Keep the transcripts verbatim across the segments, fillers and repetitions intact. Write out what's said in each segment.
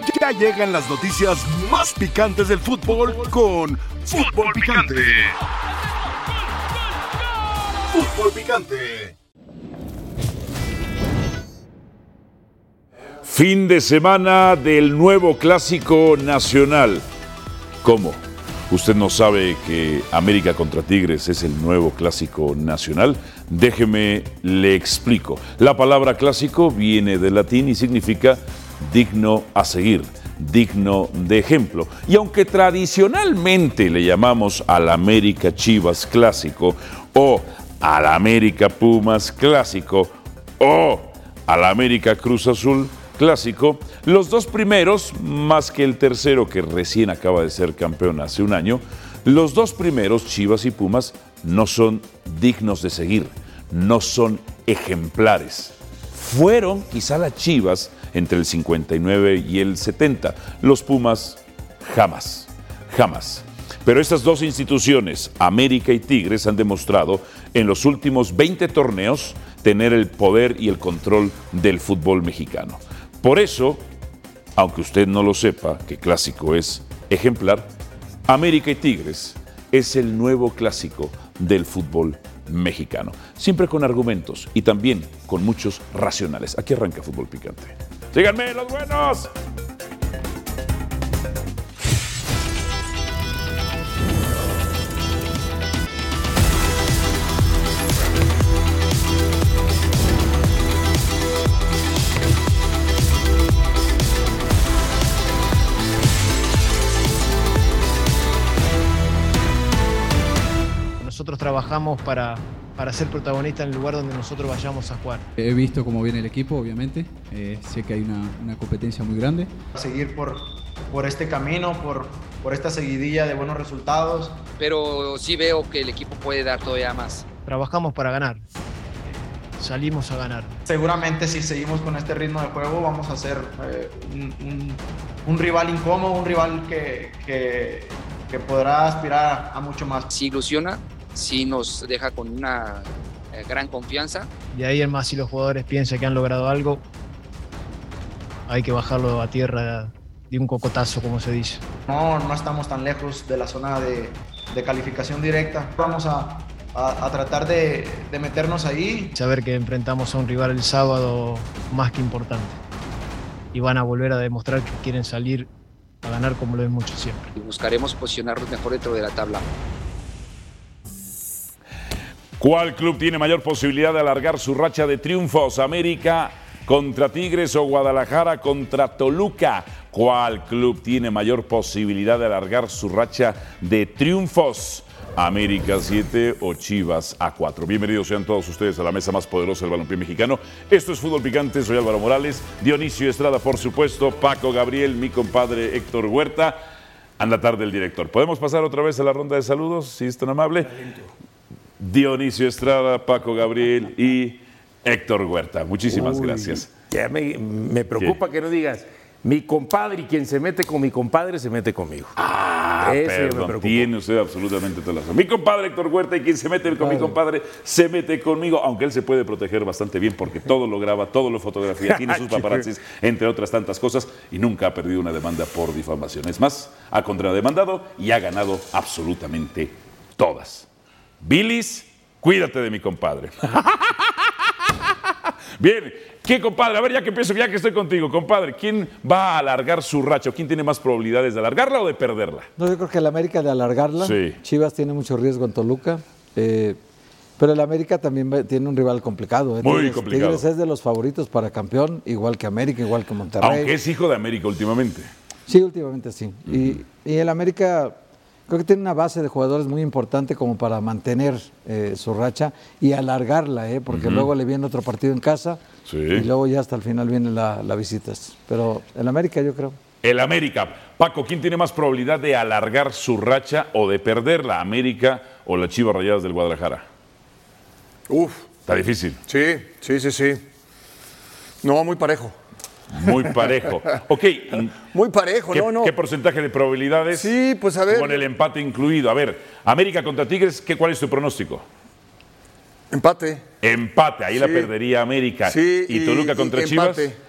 Ya llegan las noticias más picantes del fútbol con Fútbol Picante. Fútbol Picante. Fin de semana del nuevo clásico nacional. ¿Cómo? ¿Usted no sabe que América contra Tigres es el nuevo clásico nacional? Déjeme le explico. La palabra clásico viene del latín y significa digno a seguir, digno de ejemplo. Y aunque tradicionalmente le llamamos al América Chivas clásico o al América Pumas clásico o al América Cruz Azul clásico, los dos primeros, más que el tercero que recién acaba de ser campeón hace un año, los dos primeros, Chivas y Pumas, no son dignos de seguir, no son ejemplares. Fueron quizá las Chivas entre el cincuenta y nueve y el setenta, los Pumas jamás, jamás. Pero estas dos instituciones, América y Tigres, han demostrado en los últimos veinte torneos tener el poder y el control del fútbol mexicano. Por eso, aunque usted no lo sepa, que clásico es ejemplar, América y Tigres es el nuevo clásico del fútbol mexicano. Siempre con argumentos y también con muchos racionales. Aquí arranca Fútbol Picante. ¡Síganme, los buenos! Nosotros trabajamos para, para ser protagonistas en el lugar donde nosotros vayamos a jugar. He visto cómo viene el equipo, obviamente. Eh, sé que hay una, una competencia muy grande. Seguir por, por este camino, por, por esta seguidilla de buenos resultados. Pero sí veo que el equipo puede dar todavía más. Trabajamos para ganar. Salimos a ganar. Seguramente si seguimos con este ritmo de juego vamos a ser eh, un, un, un rival incómodo, un rival que, que, que podrá aspirar a mucho más. Si ilusiona, sí nos deja con una eh, gran confianza. De ahí en más, si los jugadores piensan que han logrado algo, hay que bajarlo a tierra de un cocotazo, como se dice. No, no estamos tan lejos de la zona de, de calificación directa. Vamos a, a, a tratar de, de meternos ahí. Saber que enfrentamos a un rival el sábado más que importante. Y van a volver a demostrar que quieren salir a ganar como lo hemos hecho siempre. Y buscaremos posicionarnos mejor dentro de la tabla. ¿Cuál club tiene mayor posibilidad de alargar su racha de triunfos? ¿América contra Tigres o Guadalajara contra Toluca? ¿Cuál club tiene mayor posibilidad de alargar su racha de triunfos? ¿América siete o Chivas A cuatro? Bienvenidos sean todos ustedes a la mesa más poderosa del balompié mexicano. Esto es Fútbol Picante, soy Álvaro Morales, Dionisio Estrada, por supuesto, Paco Gabriel, mi compadre Héctor Huerta. Anda tarde el director. ¿Podemos pasar otra vez a la ronda de saludos, si es tan amable? Dionisio Estrada, Paco Gabriel y Héctor Huerta. Muchísimas Uy, gracias. Ya me, me preocupa ¿Qué? Que no digas, mi compadre, y quien se mete con mi compadre se mete conmigo. Ah, Eso ya me perdón, preocupa. tiene usted absolutamente toda la razón. Mi compadre Héctor Huerta, y quien se mete con mi compadre se mete conmigo, aunque él se puede proteger bastante bien porque todo lo graba, todo lo fotografía, tiene sus paparazzis, entre otras tantas cosas, y nunca ha perdido una demanda por difamación. Es más, ha contrademandado y ha ganado absolutamente todas. Bilis, cuídate de mi compadre. Bien, ¿qué compadre? A ver, ya que empiezo, ya que estoy contigo, compadre, ¿quién va a alargar su racha? ¿Quién tiene más probabilidades de alargarla o de perderla? No, yo creo que el América de alargarla. Sí. Chivas tiene mucho riesgo en Toluca. Eh, pero el América también va, tiene un rival complicado. ¿eh? Muy Tigres, complicado. Tigres es de los favoritos para campeón, igual que América, igual que Monterrey. Aunque es hijo de América últimamente. Sí, últimamente sí. Uh-huh. y, y el América creo que tiene una base de jugadores muy importante como para mantener eh, su racha y alargarla, ¿eh? porque uh-huh. luego le viene otro partido en casa sí. y luego ya hasta el final viene la, la visitas. Pero el América yo creo. El América. Paco, ¿quién tiene más probabilidad de alargar su racha o de perderla? ¿América o las Chivas Rayadas del Guadalajara? Uf. Está difícil. Sí, sí, sí, sí. No, muy parejo. Muy parejo. Ok. Muy parejo, ¿Qué, no, no. ¿Qué porcentaje de probabilidades? Sí, pues a ver. Con el empate incluido. A ver, América contra Tigres, ¿qué, ¿cuál es tu pronóstico? Empate. Empate, ahí sí. la perdería América. Sí, ¿Y Toluca y, contra y Chivas? Empate.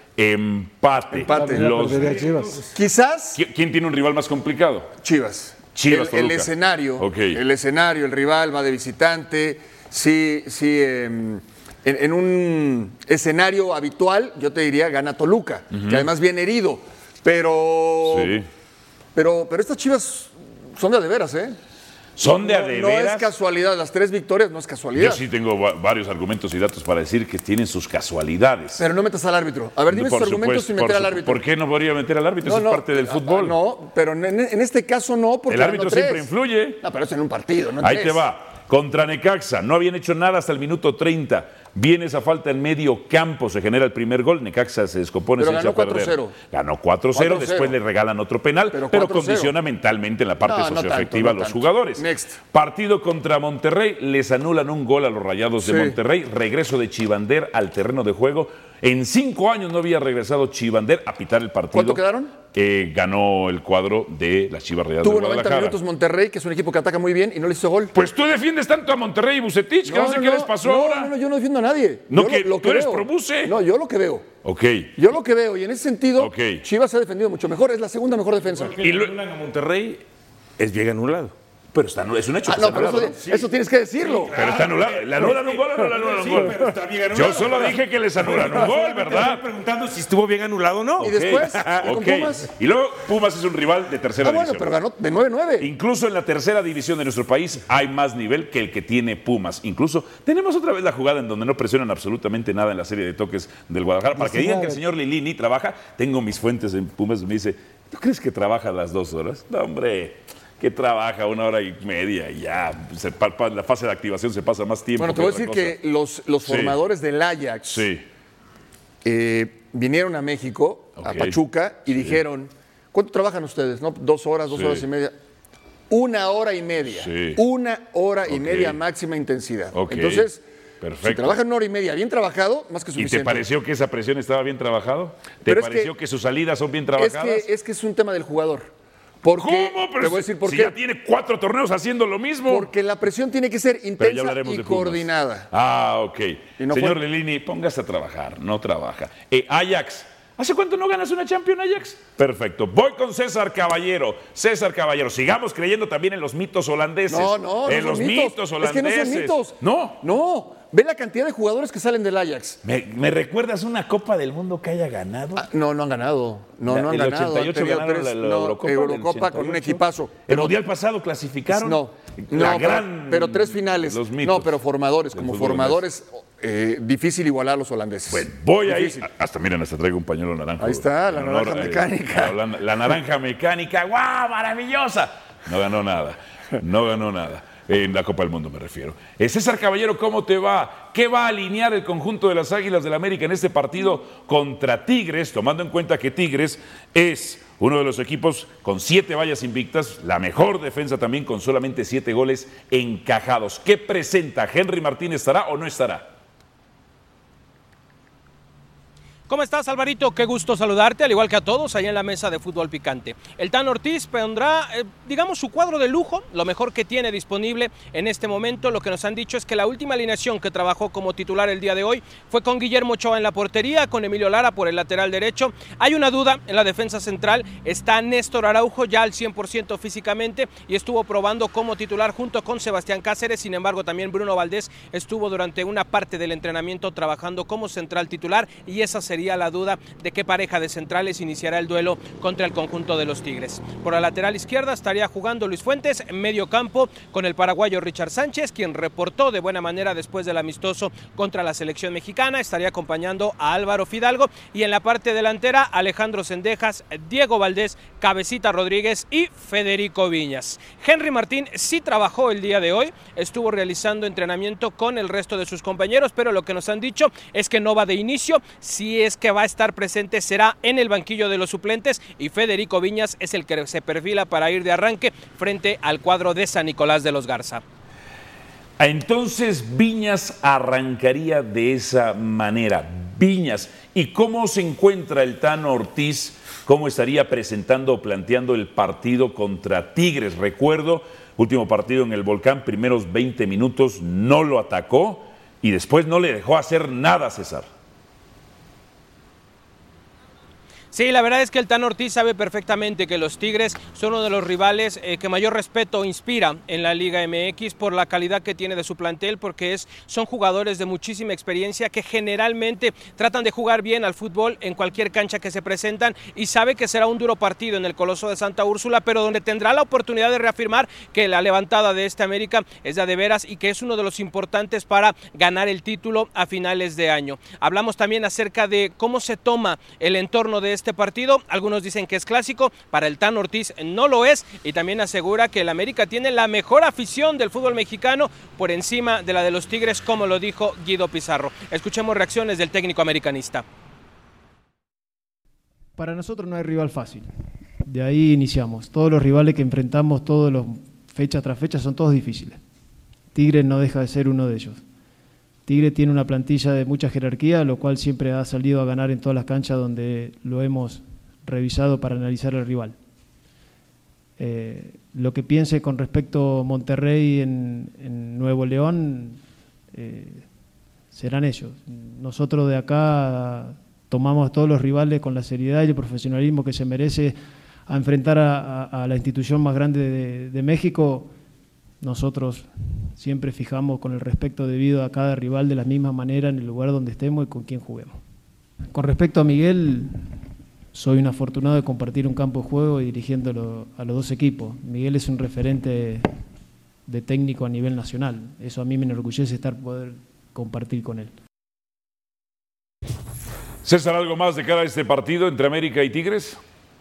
Empate. Empate. Los, Chivas. Quizás ¿Quién tiene un rival más complicado? Chivas. Chivas, el, el Toluca. escenario, Okay. el escenario, el rival va de visitante. Sí, sí. Eh, en, en un escenario habitual, yo te diría gana Toluca, uh-huh. que además viene herido. Pero, sí. pero, pero estas Chivas son de a de veras, ¿eh? Son de no, a de no veras. es casualidad, las tres victorias no es casualidad. Yo sí tengo va- varios argumentos y datos para decir que tienen sus casualidades. Pero no metas al árbitro. A ver, dime Por sus argumentos supuesto, sin meter por al su- árbitro. ¿Por qué no podría meter al árbitro? No, Eso no, es parte del fútbol. No, pero en, en este caso no, porque El árbitro ganó tres. siempre influye. No, pero es en un partido, no en Ahí tres. te va. Contra Necaxa, no habían hecho nada hasta el minuto treinta. Viene esa falta en medio campo, se genera el primer gol. Necaxa se descompone, Pero se echa ganó a perder. cuatro cero. Ganó cuatro cero, cuatro cero. después le regalan otro penal, Pero pero, cuatro cero. condiciona mentalmente en la parte No, no socioafectiva tanto, no a los tanto. jugadores. Next. Partido contra Monterrey, les anulan un gol a los Rayados de Sí. Monterrey. Regreso de Chivander al terreno de juego. En cinco años no había regresado Chivander a pitar el partido. ¿Cuánto quedaron? Eh, ganó el cuadro de las Chivas Rayadas Tuvo de noventa Guadalajara. minutos Monterrey, que es un equipo que ataca muy bien y no le hizo gol. Pues tú defiendes tanto a Monterrey y Bucetich, que no, sé qué les pasó no, ahora. No, no, yo no defiendo a nadie. No, Yo que lo, lo tú eres veo. pro Buce. No, yo lo que veo. Ok. Yo lo que veo, y en ese sentido, Ok. Chivas se ha defendido mucho mejor, es la segunda mejor defensa. Que Y le lo- anulan a Monterrey es bien anulado. Pero está, es un hecho. Ah, que no, está pero anulado, eso, ¿no? eso tienes que decirlo. Pero está anulado. ¿Le anulan un gol o no le anulan un Sí, gol? pero está bien anulado. Yo solo dije que les anulan un gol, ¿verdad? Estoy preguntando si estuvo bien anulado o no. Y después, ¿y con Ok. Pumas? Y luego Pumas es un rival de tercera Ah, bueno, división. pero ganó de nueve nueve. Incluso en la tercera división de nuestro país hay más nivel que el que tiene Pumas. Incluso tenemos otra vez la jugada en donde no presionan absolutamente nada en la serie de toques del Guadalajara. Para que digan que el señor Lilini trabaja, tengo mis fuentes en Pumas, me dice, ¿tú crees que trabaja las dos horas? No, hombre, que trabaja una hora y media y ya. Se, pa, pa, la fase de activación se pasa más tiempo. Bueno, te voy a que decir otra que los, los Sí. formadores del Ajax Sí, eh, vinieron a México, a Ok. Pachuca, y dijeron, ¿cuánto trabajan ustedes? ¿No? Dos horas, dos Sí. horas y media. Una hora y media. Sí. Una hora y Ok. media máxima intensidad. Ok. Entonces, Perfecto. si trabajan una hora y media bien trabajado, más que ¿Y suficiente. te pareció que esa presión estaba bien trabajado? ¿Te Pero es pareció que- que, sus salidas son bien es trabajadas? que, es que es un tema del jugador. Porque, ¿Cómo? Pero te voy a decir por si qué. ya tiene cuatro torneos haciendo lo mismo. Porque la presión tiene que ser Pero ya intensa hablaremos y de Pumas. coordinada. Ah, ok. Y no Señor fue. Lilini, póngase a trabajar, no trabaja. Eh, Ajax, ¿hace cuánto no ganas una Champions, Ajax? Perfecto. Voy con César Caballero. César Caballero, sigamos creyendo también en los mitos holandeses. No, no, no En son los mitos. mitos Es holandeses. que no son mitos. No. No. Ve la cantidad de jugadores que salen del Ajax. ¿Me, me recuerdas una Copa del Mundo que haya ganado? Ah, no, no han ganado. No, La- no han el ganado. ochenta y ocho Han tenido ganaron la- tres- la no, Eurocopa del Eurocopa con un ochenta y ocho. equipazo. ¿El Mundial pasado clasificaron? No, La no, gran- pero, pero tres finales. los mitos No, pero formadores, del como fútbol formadores, eh, difícil igualar a los holandeses. Bueno, voy ahí. Difícil. Hasta miren, hasta traigo un pañuelo naranja. Ahí está, la En honor, naranja eh, mecánica. La, la naranja mecánica, ¡guau! ¡Maravillosa! No ganó nada. No ganó nada. En la Copa del Mundo me refiero. Eh, César Caballero, ¿cómo te va? ¿Qué va a alinear el conjunto de las Águilas del América en este partido contra Tigres? Tomando en cuenta que Tigres es uno de los equipos con siete vallas invictas, la mejor defensa también con solamente siete goles encajados. ¿Qué presenta? ¿Henry Martín estará o no estará? ¿Cómo estás, Alvarito? Qué gusto saludarte, al igual que a todos allá en la mesa de Fútbol Picante. El Tan Ortiz pondrá, eh, digamos, su cuadro de lujo, lo mejor que tiene disponible en este momento. Lo que nos han dicho es que la última alineación que trabajó como titular el día de hoy fue con Guillermo Ochoa en la portería, con Emilio Lara por el lateral derecho. Hay una duda en la defensa central, está Néstor Araujo ya al cien por ciento físicamente y estuvo probando como titular junto con Sebastián Cáceres. Sin embargo, también Bruno Valdés estuvo durante una parte del entrenamiento trabajando como central titular y esa sería la duda de qué pareja de centrales iniciará el duelo contra el conjunto de los Tigres. Por la lateral izquierda estaría jugando Luis Fuentes, en medio campo con el paraguayo Richard Sánchez, quien reportó de buena manera después del amistoso contra la selección mexicana. Estaría acompañando a Álvaro Fidalgo y en la parte delantera Alejandro Cendejas, Diego Valdés, Cabecita Rodríguez y Federico Viñas. Henry Martín sí trabajó el día de hoy, estuvo realizando entrenamiento con el resto de sus compañeros, pero lo que nos han dicho es que no va de inicio. Si es que va a estar presente será en el banquillo de los suplentes y Federico Viñas es el que se perfila para ir de arranque frente al cuadro de San Nicolás de los Garza. Entonces Viñas arrancaría de esa manera. Viñas. ¿Y cómo se encuentra el Tano Ortiz? ¿Cómo estaría presentando o planteando el partido contra Tigres? Recuerdo, último partido en el Volcán, primeros veinte minutos no lo atacó y después no le dejó hacer nada a César. Sí, la verdad es que el Tan Ortiz sabe perfectamente que los Tigres son uno de los rivales eh, que mayor respeto inspira en la Liga M X por la calidad que tiene de su plantel, porque es, son jugadores de muchísima experiencia que generalmente tratan de jugar bien al fútbol en cualquier cancha que se presentan, y sabe que será un duro partido en el Coloso de Santa Úrsula, pero donde tendrá la oportunidad de reafirmar que la levantada de este América es de a de veras y que es uno de los importantes para ganar el título a finales de año. Hablamos también acerca de cómo se toma el entorno de este partido. Algunos dicen que es clásico, para el Tan Ortiz no lo es, y también asegura que el América tiene la mejor afición del fútbol mexicano por encima de la de los Tigres, como lo dijo Guido Pizarro. Escuchemos reacciones del técnico americanista. Para nosotros no hay rival fácil, de ahí iniciamos. Todos los rivales que enfrentamos, todos los fecha tras fecha, son todos difíciles. Tigres no deja de ser uno de ellos. Tigre tiene una plantilla de mucha jerarquía, lo cual siempre ha salido a ganar en todas las canchas donde lo hemos revisado para analizar al rival. Eh, lo que piense con respecto a Monterrey en, en Nuevo León eh, serán ellos. Nosotros de acá tomamos a todos los rivales con la seriedad y el profesionalismo que se merece a enfrentar a, a, a la institución más grande de, de México. Nosotros siempre fijamos con el respeto debido a cada rival de la misma manera en el lugar donde estemos y con quien juguemos. Con respecto a Miguel, soy un afortunado de compartir un campo de juego y dirigiéndolo a los dos equipos. Miguel es un referente de técnico a nivel nacional. Eso a mí me enorgullece estar poder compartir con él. César, ¿algo más de cara a este partido entre América y Tigres?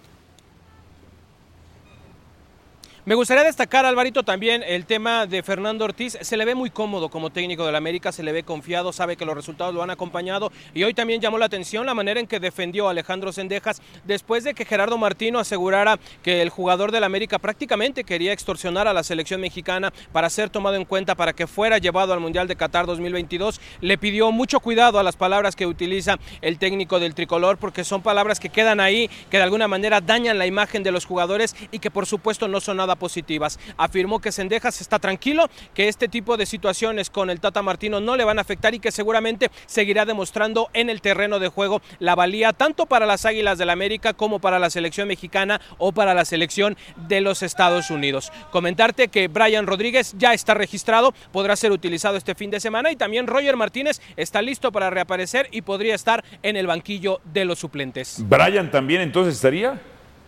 Me gustaría destacar, Alvarito, también el tema de Fernando Ortiz. Se le ve muy cómodo como técnico del América, se le ve confiado, sabe que los resultados lo han acompañado, y hoy también llamó la atención la manera en que defendió a Alejandro Zendejas después de que Gerardo Martino asegurara que el jugador del América prácticamente quería extorsionar a la selección mexicana para ser tomado en cuenta para que fuera llevado al Mundial de Qatar dos mil veintidós. Le pidió mucho cuidado a las palabras que utiliza el técnico del tricolor, porque son palabras que quedan ahí, que de alguna manera dañan la imagen de los jugadores y que por supuesto no son nada positivas. Afirmó que Zendejas está tranquilo, que este tipo de situaciones con el Tata Martino no le van a afectar y que seguramente seguirá demostrando en el terreno de juego la valía tanto para las Águilas del América como para la selección mexicana o para la selección de los Estados Unidos. Comentarte que Brian Rodríguez ya está registrado, podrá ser utilizado este fin de semana, y también Roger Martínez está listo para reaparecer y podría estar en el banquillo de los suplentes. ¿Brian también entonces estaría?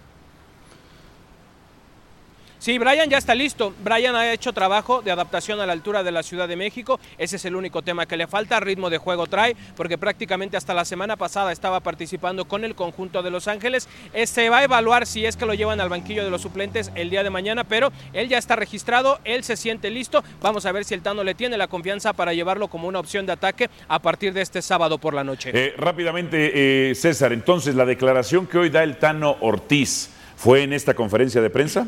Sí, Brian ya está listo. Brian ha hecho trabajo de adaptación a la altura de la Ciudad de México. Ese es el único tema que le falta. Ritmo de juego trae, porque prácticamente hasta la semana pasada estaba participando con el conjunto de Los Ángeles. Se va a evaluar si es que lo llevan al banquillo de los suplentes el día de mañana, pero él ya está registrado, él se siente listo. Vamos a ver si el Tano le tiene la confianza para llevarlo como una opción de ataque a partir de este sábado por la noche. Eh, rápidamente, eh, César, entonces la declaración que hoy da el Tano Ortiz, ¿fue en esta conferencia de prensa?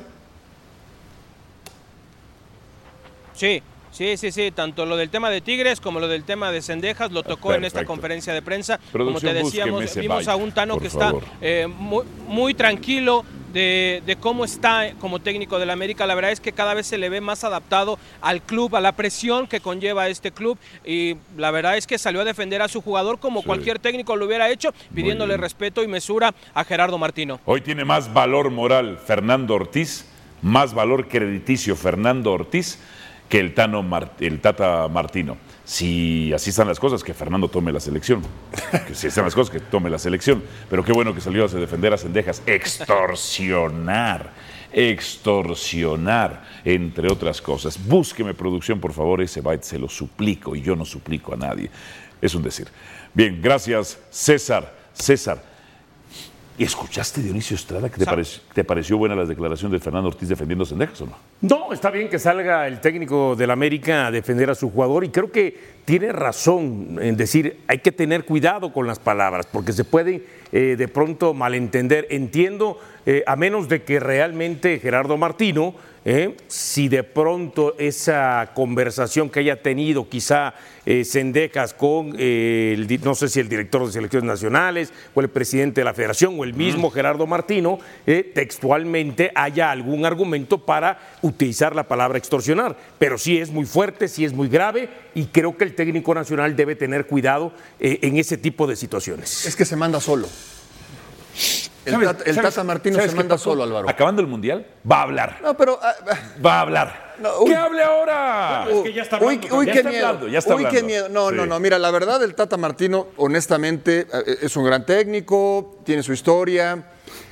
Sí, sí, sí, sí, tanto lo del tema de Tigres como lo del tema de Zendejas lo tocó Perfecto. en esta conferencia de prensa. Como te decíamos, vimos a un Tano que está eh, muy, muy tranquilo de, de cómo está como técnico del América. La verdad es que cada vez se le ve más adaptado al club, a la presión que conlleva este club, y la verdad es que salió a defender a su jugador como sí. cualquier técnico lo hubiera hecho, pidiéndole respeto y mesura a Gerardo Martino. Hoy tiene más valor moral Fernando Ortiz, más valor crediticio Fernando Ortiz que el, Tano Mart- el Tata Martino. Si así están las cosas, que Fernando tome la selección. Que si están las cosas, que tome la selección. Pero qué bueno que salió a defender a Zendejas. Extorsionar, extorsionar, entre otras cosas. Búsqueme, producción, por favor, ese byte, se lo suplico, y yo no suplico a nadie. Es un decir. Bien, gracias, César. César, ¿y escuchaste, Dionisio Estrada, que te, parec- te pareció buena la declaración de Fernando Ortiz defendiendo a Zendejas o no? No, está bien que salga el técnico del América a defender a su jugador, y creo que tiene razón en decir hay que tener cuidado con las palabras, porque se pueden eh, de pronto malentender. Entiendo, eh, a menos de que realmente Gerardo Martino, eh, si de pronto esa conversación que haya tenido quizá eh, Zendejas con, eh, el, no sé si el director de selecciones nacionales o el presidente de la federación o el mismo mm. Gerardo Martino, eh, textualmente haya algún argumento para utilizar la palabra extorsionar, pero sí es muy fuerte, sí es muy grave, y creo que el técnico nacional debe tener cuidado eh, en ese tipo de situaciones. Es que se manda solo. El, tata, el Tata Martino se manda solo, Álvaro. Acabando el Mundial, va a hablar. No, pero... Uh, va a hablar. No, uy, ¿Qué hable ahora? Uh, es que ya está hablando. Uy, uy ya qué está miedo. Hablando, ya está uy, hablando. qué miedo. No, sí. no, no. Mira, la verdad, el Tata Martino, honestamente, es un gran técnico, tiene su historia.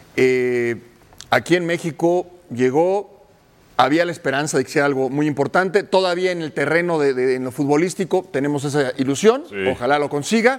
Eh, aquí en México llegó, había la esperanza de que sea algo muy importante. Todavía en el terreno de, de en lo futbolístico tenemos esa ilusión. Sí. Ojalá lo consiga.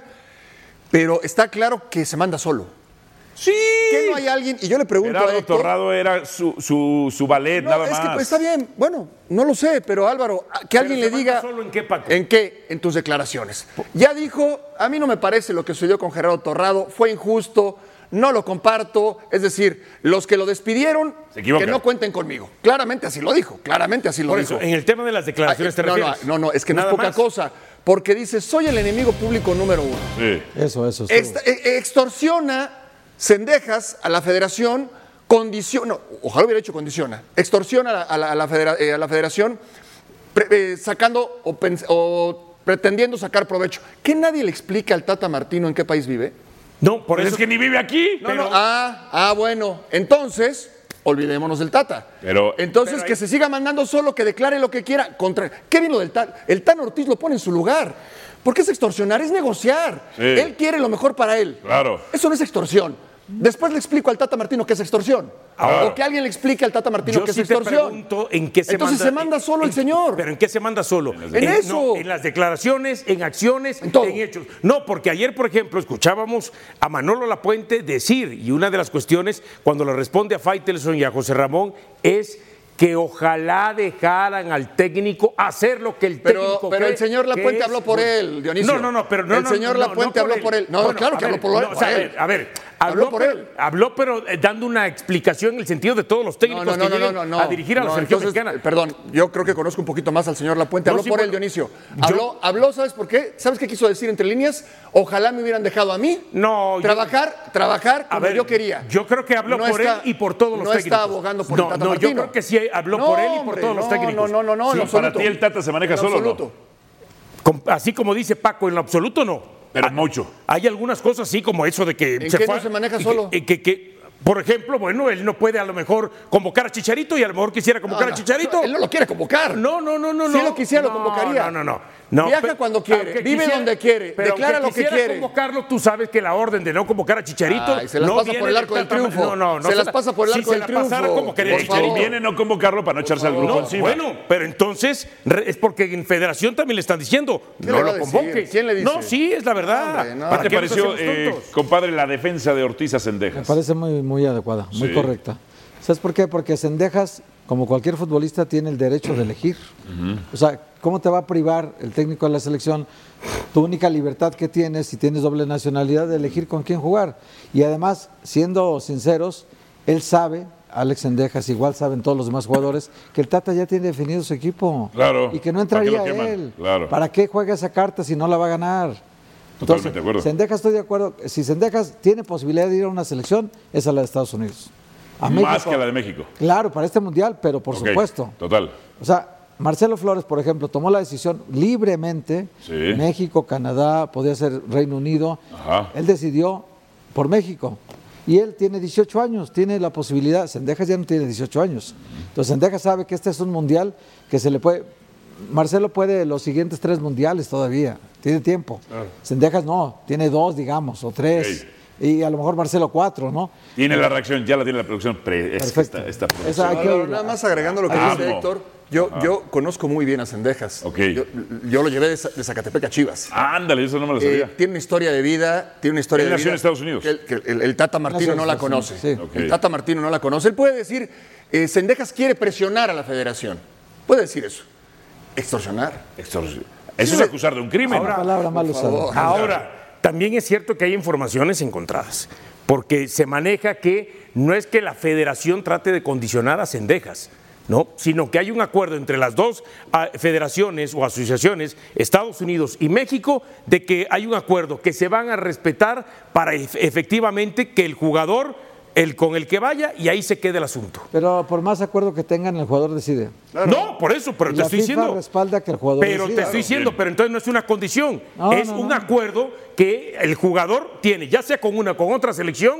Pero está claro que se manda solo. Sí. Que no hay alguien, y yo le pregunto Gerardo a Héctor, Torrado era su, su, su ballet, no, nada es más. Que, pues, está bien, bueno, no lo sé, pero Álvaro, que alguien le diga... ¿Solo en qué, Paco? ¿En qué? En tus declaraciones. Ya dijo, a mí no me parece lo que sucedió con Gerardo Torrado, fue injusto, no lo comparto, es decir, los que lo despidieron, que no cuenten conmigo. Claramente así lo dijo, claramente así lo Por dijo. Eso, en el tema de las declaraciones, ah, ¿te no, refieres? No, no, no, es que no Nada es poca más. cosa, porque dice, soy el enemigo público número uno. Sí. Eso, eso. Esta, e, extorsiona... Cendejas a la federación, condiciona, no, ojalá hubiera hecho condiciona, extorsiona a la, a la, a la, federa, eh, a la federación pre, eh, sacando o, pens, o pretendiendo sacar provecho. ¿Qué nadie le explica al Tata Martino en qué país vive? No, por eso es que ni vive aquí. No, pero... no, ah, ah, bueno, entonces, olvidémonos del Tata. Pero, entonces, pero que ahí... se siga mandando solo, que declare lo que quiera. Contra... ¿Qué vino del Tata? El Tan Ortiz lo pone en su lugar. ¿Por qué es extorsionar? Es negociar. Sí. Él quiere lo mejor para él. Claro. Eso no es extorsión. Después le explico al Tata Martino qué es extorsión. Claro. O que alguien le explique al Tata Martino Yo qué sí es extorsión. Te pregunto en qué se Entonces manda, se manda solo en, el señor. ¿Pero en qué se manda solo? En, en eso. No, en las declaraciones, en acciones, en, todo. en hechos. No, porque ayer, por ejemplo, escuchábamos a Manolo Lapuente decir, y una de las cuestiones, cuando le responde a Faitelson y a José Ramón, es que ojalá dejaran al técnico hacer lo que el pero, técnico Pero cree el señor Lapuente es, habló por él, Dionisio. No, no, no, pero no. El señor no, Lapuente no, no habló por él. No, bueno, claro que ver, habló por, no, por o sea, él. A ver, habló, habló por pero, él. Habló, pero eh, dando una explicación en el sentido de todos los técnicos no, no, no, que lleguen no, no, no, a dirigir a la no, selección entonces, mexicana. Perdón, yo creo que conozco un poquito más al señor Lapuente. Habló No, sí, por bueno, él, Dionisio. yo- Habló, habló, ¿sabes por qué? ¿Sabes qué quiso decir entre líneas? Ojalá me hubieran dejado a mí No, yo- trabajar, trabajar A como ver, yo quería. Yo creo que habló No por está- él y por todos los no técnicos. está abogando por no, el Tata no, Martino. yo creo que sí habló No, por él y por hombre, todos los no, técnicos. No, no, no, no, Sí, en absoluto. para ti el Tata se maneja En solo, ¿no? absoluto. Com- Así como dice Paco, en lo absoluto no. Pero Ah, mucho. Hay algunas cosas así como eso de que ¿En se qué fue- no se maneja y que- solo? y que, que, por ejemplo, bueno, él no puede a lo mejor convocar a Chicharito y a lo mejor quisiera convocar No, a no, Chicharito. Él no lo quiere convocar. No, no, no, no. Si no. lo quisiera, lo No, convocaría. No, no, no. no Viaja pero- cuando quiere, aunque vive donde quiere, pero declara aunque lo que quisiera quiere. convocarlo, tú sabes que la orden de no convocar a Chicharito. Ay, se las no pasa viene por el arco del Tata- triunfo. No, no, no. Se las pasa por el si arco se del la pasara, triunfo. como quería Por Y Chicharito. favor. viene no convocarlo para no echarse al grupo No, encima. bueno, pero entonces re- es porque en Federación también le están diciendo ¿Qué no le va lo a decir? convoque. ¿Quién le dice? No, sí, es la verdad. Hombre, no. ¿Para ¿Qué te qué nos pareció, hacemos eh, tontos? compadre, la defensa de Ortiz a Me Cendejas? parece muy, muy adecuada, muy Sí. correcta. ¿Sabes por qué? Porque Cendejas, como cualquier futbolista, tiene el derecho de elegir. O sea, ¿cómo te va a privar el técnico de la selección tu única libertad que tienes, si tienes doble nacionalidad, de elegir con quién jugar? Y además, siendo sinceros, él sabe, Alex Cendejas, igual saben todos los demás jugadores, que el Tata ya tiene definido su equipo. Claro. Y que no ¿Para qué lo entraría queman? él. Claro. ¿Para qué juega esa carta si no la va a ganar? Totalmente de acuerdo. Cendejas, estoy de acuerdo. Si Cendejas tiene posibilidad de ir a una selección, es a la de Estados Unidos. A Más México. que la de México. Claro, para este mundial, pero por Ok, supuesto. Total. O sea, Marcelo Flores, por ejemplo, tomó la decisión libremente. Sí. México, Canadá, podía ser Reino Unido. Ajá. Él decidió por México. Y él tiene dieciocho años, tiene la posibilidad. Cendejas ya no tiene dieciocho años. Entonces Cendejas sabe que este es un mundial que se le puede. Marcelo puede los siguientes tres mundiales todavía, tiene tiempo. Cendejas no, tiene dos, digamos, o tres. Ok. Y a lo mejor Marcelo cuatro, ¿no? Tiene la reacción, ya la tiene la producción. Pre, es Perfecto. esta, esta producción. Esa hay que Álvaro, oírla. nada más agregando lo que Amo. dice Héctor, yo, yo conozco muy bien a Cendejas. Ok. Yo, yo lo llevé de, Za- de Zacatepec a Chivas. Ándale, eso no me lo Eh, sabía. tiene una historia de vida, tiene una historia Él de nació vida. en Estados Unidos. Que el, que el- el Tata Martino Nació en no la Estados conoce. Unidos, sí. El Ok. Tata Martino no la conoce. Él puede decir, eh, Cendejas quiere presionar a la federación. Puede decir eso. Extorsionar. Extorsión. Eso es acusar de un crimen. Una palabra mal por usada. favor. Ahora, también es cierto que hay informaciones encontradas, porque se maneja que no es que la federación trate de condicionar a Cendejas, ¿no? Sino que hay un acuerdo entre las dos ah, federaciones o asociaciones, Estados Unidos y México, de que hay un acuerdo que se van a respetar para ef- efectivamente que el jugador, el con el que vaya, y ahí se quede el asunto. Pero por más acuerdo que tengan, el jugador decide. No, por eso, pero Y te la estoy FIFA diciendo. respalda que el jugador Pero decida. te estoy diciendo, pero entonces no es una condición, No, es no, un no. acuerdo que el jugador tiene, ya sea con una o con otra selección,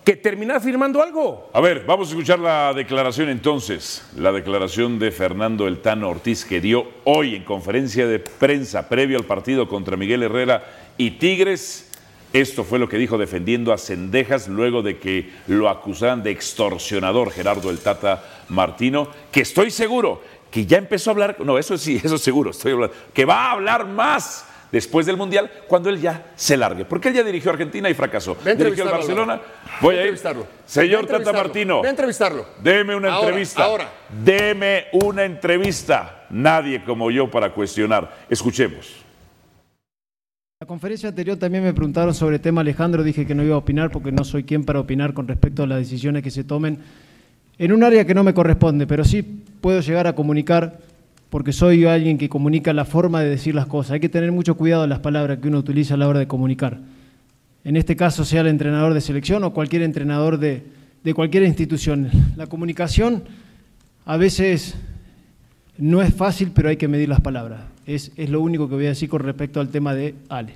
que terminar firmando algo. A ver, vamos a escuchar la declaración entonces, la declaración de Fernando El Tano Ortiz que dio hoy en conferencia de prensa previo al partido contra Miguel Herrera y Tigres. Esto fue lo que dijo defendiendo a Cendejas luego de que lo acusaran de extorsionador Gerardo el Tata Martino, que estoy seguro que ya empezó a hablar, no, eso sí, eso seguro, estoy hablando, que va a hablar más después del Mundial, cuando él ya se largue. Porque él ya dirigió a Argentina y fracasó. Dirigió a Barcelona. Voy a ir. Señor Tata Martino. Voy a entrevistarlo. Deme una ahora, entrevista. Ahora. Deme una entrevista. Nadie como yo para cuestionar. Escuchemos. En la conferencia anterior también me preguntaron sobre el tema Alejandro. Dije que no iba a opinar porque no soy quien para opinar con respecto a las decisiones que se tomen en un área que no me corresponde. Pero sí puedo llegar a comunicar, porque soy alguien que comunica la forma de decir las cosas. Hay que tener mucho cuidado en las palabras que uno utiliza a la hora de comunicar. En este caso, sea el entrenador de selección o cualquier entrenador de, de cualquier institución. La comunicación a veces no es fácil, pero hay que medir las palabras. Es, es lo único que voy a decir con respecto al tema de Ale.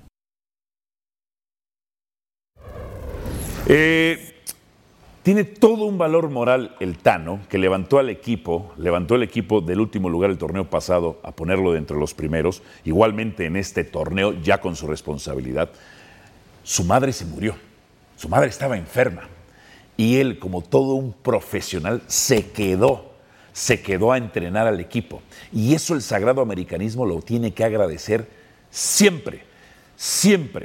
Eh... Tiene todo un valor moral el Tano, que levantó al equipo, levantó el equipo del último lugar el torneo pasado a ponerlo de entre los primeros, igualmente en este torneo, ya con su responsabilidad. Su madre se murió, su madre estaba enferma y él, como todo un profesional, se quedó, se quedó a entrenar al equipo. Y eso el sagrado americanismo lo tiene que agradecer siempre, siempre.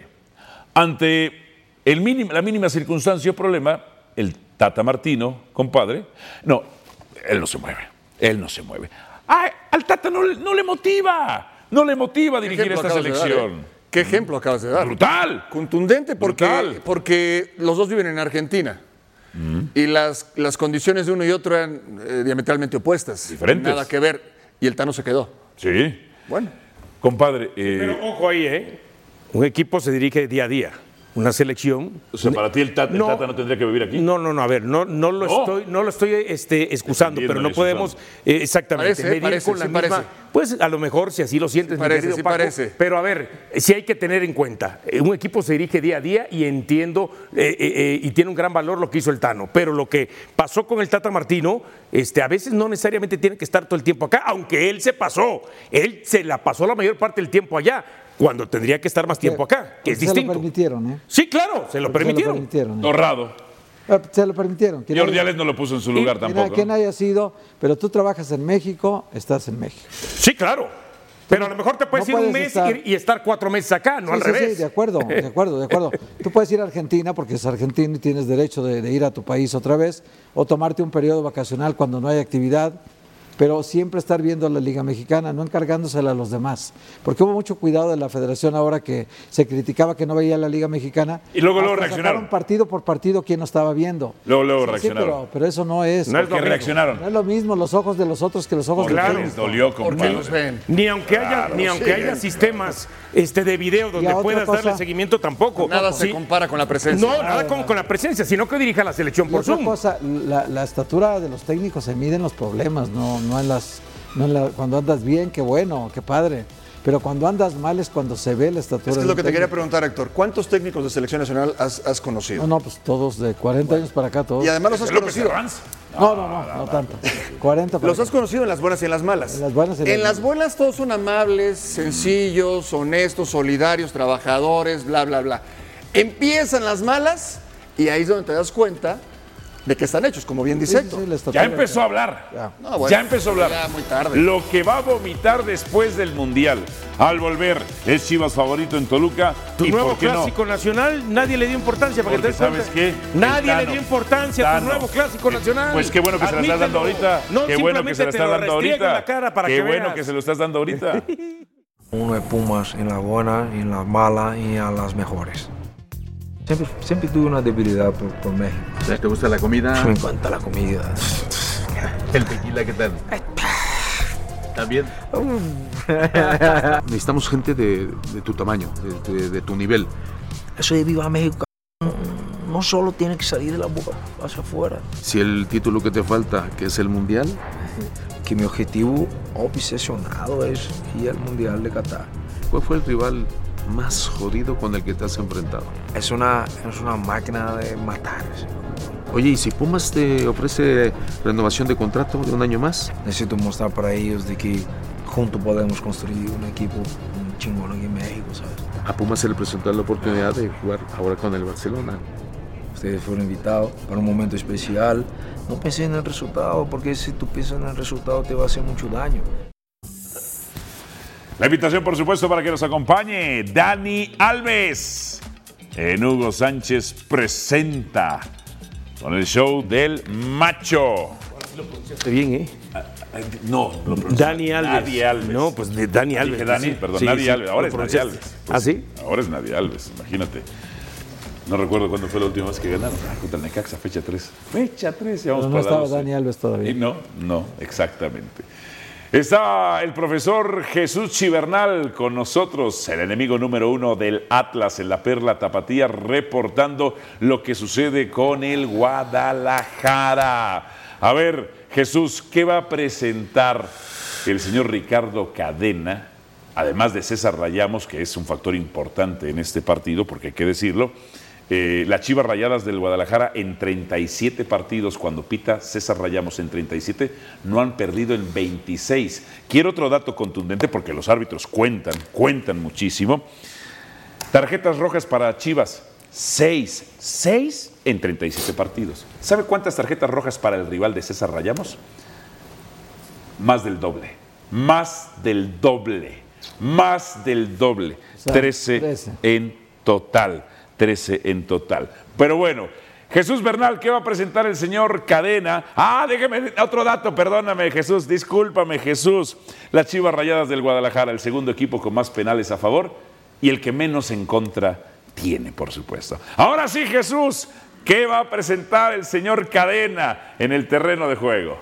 Ante el mínimo, la mínima circunstancia o problema, el Tata Martino, compadre, no, él no se mueve, él no se mueve. Ay, al Tata no, no le motiva, no le motiva a dirigir esta selección. Dar, ¿eh? ¿Qué ejemplo acabas de dar? Brutal. Contundente porque, Brutal. porque los dos viven en Argentina. Mm. Y las, las condiciones de uno y otro eran eh, diametralmente opuestas. Diferentes. Nada que ver. Y el Tano se quedó. Sí. Bueno. Compadre. Eh... Pero ojo ahí, ¿eh? Un equipo se dirige día a día. Una selección. O sea, para ti el Tata no, el Tata no tendría que vivir aquí. No, no, no, a ver, no, no lo no. estoy, no lo estoy este, excusando, pero no podemos eh, exactamente parece, medir parece, con la sí misma. Parece. Pues a lo mejor si así lo sientes, sí parece, mi querido sí Paco, parece. Pero a ver, sí hay que tener en cuenta, un equipo se dirige día a día y entiendo eh, eh, y tiene un gran valor lo que hizo el Tano, pero lo que pasó con el Tata Martino, este, a veces no necesariamente tiene que estar todo el tiempo acá, aunque él se pasó, él se la pasó la mayor parte del tiempo allá, cuando tendría que estar más tiempo acá, que es distinto. Se lo permitieron, ¿eh? Sí, claro, se lo Porque permitieron. Se lo permitieron, ¿eh? Torrado. Se lo permitieron. Jordi Alés no lo puso en su lugar quien, tampoco. Quien haya sido, pero tú trabajas en México, estás en México. Sí, claro. Pero a lo mejor te puedes no ir un puedes mes estar... y estar cuatro meses acá, no sí, al sí, revés. Sí, de acuerdo, de acuerdo, de acuerdo. Tú puedes ir a Argentina porque es argentino y tienes derecho de, de ir a tu país otra vez, o tomarte un periodo vacacional cuando no hay actividad, pero siempre estar viendo la Liga Mexicana, no encargándosela a los demás. Porque hubo mucho cuidado de la federación ahora que se criticaba que no veía la Liga Mexicana. Y luego, luego reaccionaron. partido por partido quién no estaba viendo. Luego, luego sí, reaccionaron. Sí, pero, pero eso no es. No es lo que reaccionaron. No es lo mismo los ojos de los otros que los ojos claro, de los les dolió, compadre. los ven. Ni aunque haya, Claro, ni aunque sí. haya sistemas este, de video donde puedas cosa, darle seguimiento tampoco. Nada sí. se compara con la presencia. No, nada con, con la presencia, sino que dirija la selección y por otra Zoom. cosa, la, la estatura de los técnicos se mide en los problemas, no, no en las... No en la, cuando andas bien, qué bueno, qué padre. Pero cuando andas mal es cuando se ve la estatura. Es que es lo que te técnico. quería preguntar, Héctor. ¿Cuántos técnicos de selección nacional has, has conocido? No, no, pues todos de cuarenta bueno. años para acá, todos. Y además los has López conocido. Herranz? No, no, no, no, no tanto. cuarenta para Los acá. has conocido en las buenas y en las malas. En las buenas y en las En las malas. buenas todos son amables, sencillos, honestos, solidarios, trabajadores, bla, bla, bla. Empiezan las malas y ahí es donde te das cuenta de que están hechos, como bien dice Sí, Héctor. sí, la estatura, Ya empezó a hablar. Ya. No, bueno, ya empezó a hablar. ya muy tarde. Lo que va a vomitar después del Mundial. Al volver, es Chivas favorito en Toluca. Tu ¿Y nuevo por qué clásico no? nacional, nadie le dio importancia para Porque que te des ¿sabes cuenta. qué? Nadie El le Tano, dio importancia a tu Tano. nuevo clásico nacional. Pues qué bueno que se la estás dando Admítelo. ahorita. No, Qué bueno que se la simplemente te estás lo dando restriega en ahorita. la cara para Qué que bueno veas. que se lo estás dando ahorita. Uno es Pumas en las buenas, en las malas y a las mejores. Siempre, siempre tuve una debilidad por, por México. ¿Te gusta la comida? Me encanta la comida. ¿El tequila qué tal? ¿También? Necesitamos gente de, de tu tamaño, de, de, de tu nivel. Eso de Viva México no solo tiene que salir de la boca hacia afuera. Si el título que te falta, que es el Mundial, Que mi objetivo obsesionado es ir al Mundial de Qatar. ¿cuál fue el rival más jodido con el que te has enfrentado? Es una, es una máquina de matar. ¿Sí? Oye, ¿y si Pumas te ofrece renovación de contrato de un año más? Necesito mostrar para ellos de que juntos podemos construir un equipo un chingón aquí en México, ¿sabes? A Pumas se le presentó la oportunidad de jugar ahora con el Barcelona. Ustedes fueron invitados para un momento especial. No pensé en el resultado, porque si tú piensas en el resultado te va a hacer mucho daño. La invitación, por supuesto, para que nos acompañe Dani Alves en Hugo Sánchez Presenta con el show del macho. Lo pronunciaste bien, ¿eh? No, lo Dani Alves. Dani Alves. No, pues de Dani Alves. Dije Dani, sí. perdón, Sí, Nadie sí, Alves. Ahora es Nadie pronunciaste. Alves. ¿Ah, sí? Ahora es Nadie Alves, imagínate. No recuerdo cuándo fue la última vez que ganaron. Ah, contra el Necaxa, fecha tres. Fecha tres, ya vamos Pero no para estaba doce. Dani Alves todavía. Y no, no, exactamente. Está el profesor Jesús Chivernal con nosotros, el enemigo número uno del Atlas en la Perla Tapatía, reportando lo que sucede con el Guadalajara. A ver, Jesús, ¿qué va a presentar el señor Ricardo Cadena? Además de César Rayamos, que es un factor importante en este partido, porque hay que decirlo. Eh, las Chivas Rayadas del Guadalajara en treinta y siete partidos, cuando pita César Rayamos en treinta y siete, no han perdido en veintiséis. Quiero otro dato contundente porque los árbitros cuentan, cuentan muchísimo. Tarjetas rojas para Chivas, seis, seis en treinta y siete partidos. ¿Sabe cuántas tarjetas rojas para el rival de César Rayamos? Más del doble, más del doble, más del doble, O sea, trece, trece en total. trece en total. Pero bueno, Jesús Bernal, ¿qué va a presentar el señor Cadena? Ah, déjeme otro dato, perdóname, Jesús, discúlpame, Jesús. Las Chivas Rayadas del Guadalajara, el segundo equipo con más penales a favor y el que menos en contra tiene, por supuesto. Ahora sí, Jesús, ¿qué va a presentar el señor Cadena en el terreno de juego?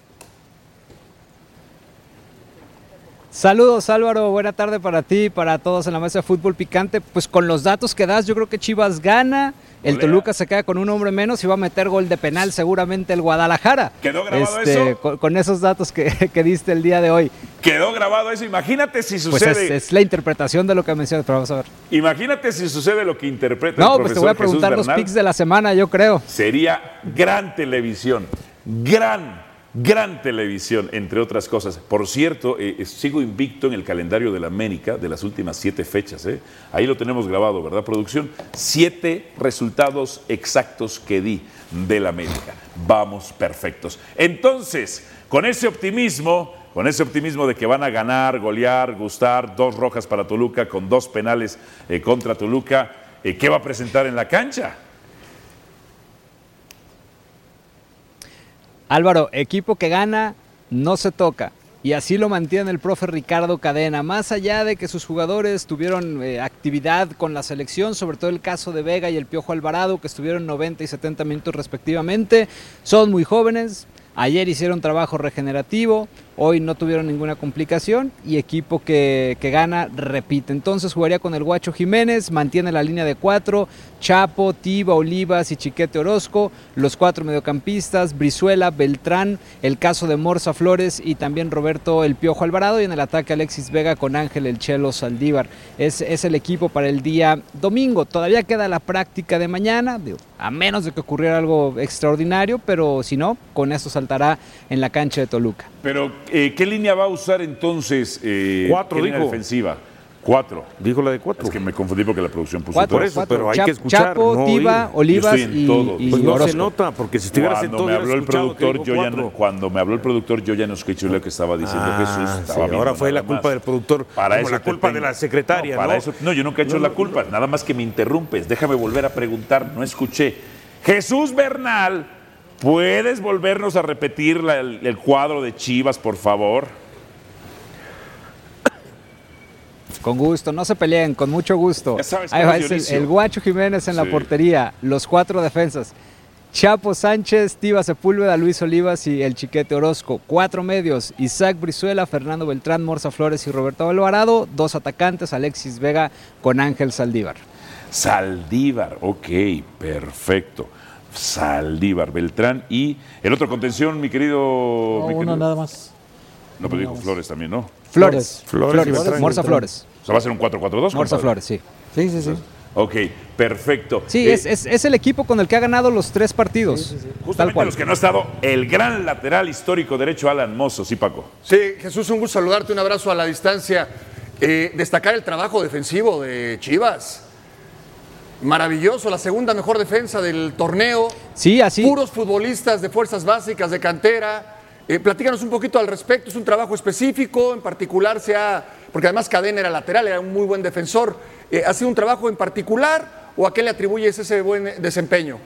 Saludos Álvaro, buena tarde para ti, para todos en la mesa de Fútbol Picante. Pues con los datos que das, yo creo que Chivas gana, el Olea. Toluca se queda con un hombre menos y va a meter gol de penal seguramente el Guadalajara. ¿Quedó grabado Este, eso? Con, con esos datos que, que diste el día de hoy. Quedó grabado eso, imagínate si Pues sucede. es, es la interpretación de lo que mencionas, pero vamos a ver. Imagínate si sucede lo que interpreta No, el pues te profesor voy a Jesús preguntar los Bernal. picks de la semana, yo creo. Sería gran televisión, gran, gran televisión, entre otras cosas. Por cierto, eh, sigo invicto en el calendario de la América de las últimas siete fechas. ¿eh? Ahí lo tenemos grabado, ¿verdad, producción? Siete resultados exactos que di del América. Vamos perfectos. Entonces, con ese optimismo, con ese optimismo de que van a ganar, golear, gustar, dos rojas para Toluca, con dos penales eh, contra Toluca, eh, ¿qué va a presentar en la cancha? Álvaro, equipo que gana no se toca. Y así lo mantiene el profe Ricardo Cadena. Más allá de que sus jugadores tuvieron eh, actividad con la selección, sobre todo el caso de Vega y el Piojo Alvarado, que estuvieron noventa y setenta minutos respectivamente, son muy jóvenes. Ayer hicieron trabajo regenerativo, hoy no tuvieron ninguna complicación y equipo que, que gana repite. Entonces jugaría con el Guacho Jiménez, mantiene la línea de cuatro, Chapo, Tiba, Olivas y Chiquete Orozco, los cuatro mediocampistas, Brizuela, Beltrán, el caso de Morza Flores y también Roberto el Piojo Alvarado, y en el ataque Alexis Vega con Ángel el Chelo Saldívar. Es, es el equipo para el día domingo. Todavía queda la práctica de mañana, digo, a menos de que ocurriera algo extraordinario, pero si no, con eso saltará en la cancha de Toluca. Pero, eh, ¿qué línea va a usar entonces? Eh, Cuatro, ¿qué línea dijo. defensiva? Cuatro. Dijo la de cuatro. Es que me confundí porque la producción puso Cuatro, tres. Por eso, cuatro. pero hay Chap- que escuchar, Chapo, no Tiba, oír. Olivas Yo estoy en y, todo. y Pues no Orozco. se nota, porque si estuvieras en Cuando todo, me habló el hubieras escuchado que productor, dijo yo ya no, cuatro. cuando me habló el productor, yo ya no escuché lo que estaba diciendo Ah, Jesús. sí, Estaba viendo ahora fue la nada culpa más. del productor, Para como eso la te culpa de tengo. la secretaria, No, para ¿no? eso- no, yo nunca he hecho la culpa, nada más que me interrumpes. Déjame volver a preguntar, no escuché. Jesús Bernal, ¿puedes volvernos a repetir la- el, el cuadro de Chivas, por favor? Con gusto, no se peleen, con mucho gusto. Ya sabes Ahí cómo va, es es el, Dionisio. el Guacho Jiménez en Sí. la portería, los cuatro defensas. Chapo Sánchez, Tiba Sepúlveda, Luis Olivas y el Chiquete Orozco. Cuatro medios, Isaac Brizuela, Fernando Beltrán, Morza Flores y Roberto Alvarado. Dos atacantes, Alexis Vega con Ángel Saldívar. Saldívar, ok, perfecto. Saldívar, Beltrán y el otro contención, mi querido... No, mi uno querido- nada más. No, pero dijo Nada más. Flores también, ¿no? Flores, Flores, Flores, Beltrán. Morza Flores. O sea, va a ser un cuatro cuatro dos. Morza Flores, sí. Sí, sí, sí. Ok, perfecto. Sí, Eh, es, es, es el equipo con el que ha ganado los tres partidos. Sí, sí, sí. Justamente Tal cual. los que no ha estado el gran lateral histórico derecho Alan Mozo, sí, Paco. Sí, Jesús, un gusto saludarte, un abrazo a la distancia. Eh, destacar el trabajo defensivo de Chivas. Maravilloso, la segunda mejor defensa del torneo. Sí, así. Puros futbolistas de fuerzas básicas, de cantera. Eh, platícanos un poquito al respecto. Es un trabajo específico, en particular se ha, porque además Cadena era lateral, era un muy buen defensor. Eh, ¿Ha sido un trabajo en particular o a qué le atribuyes ese buen desempeño?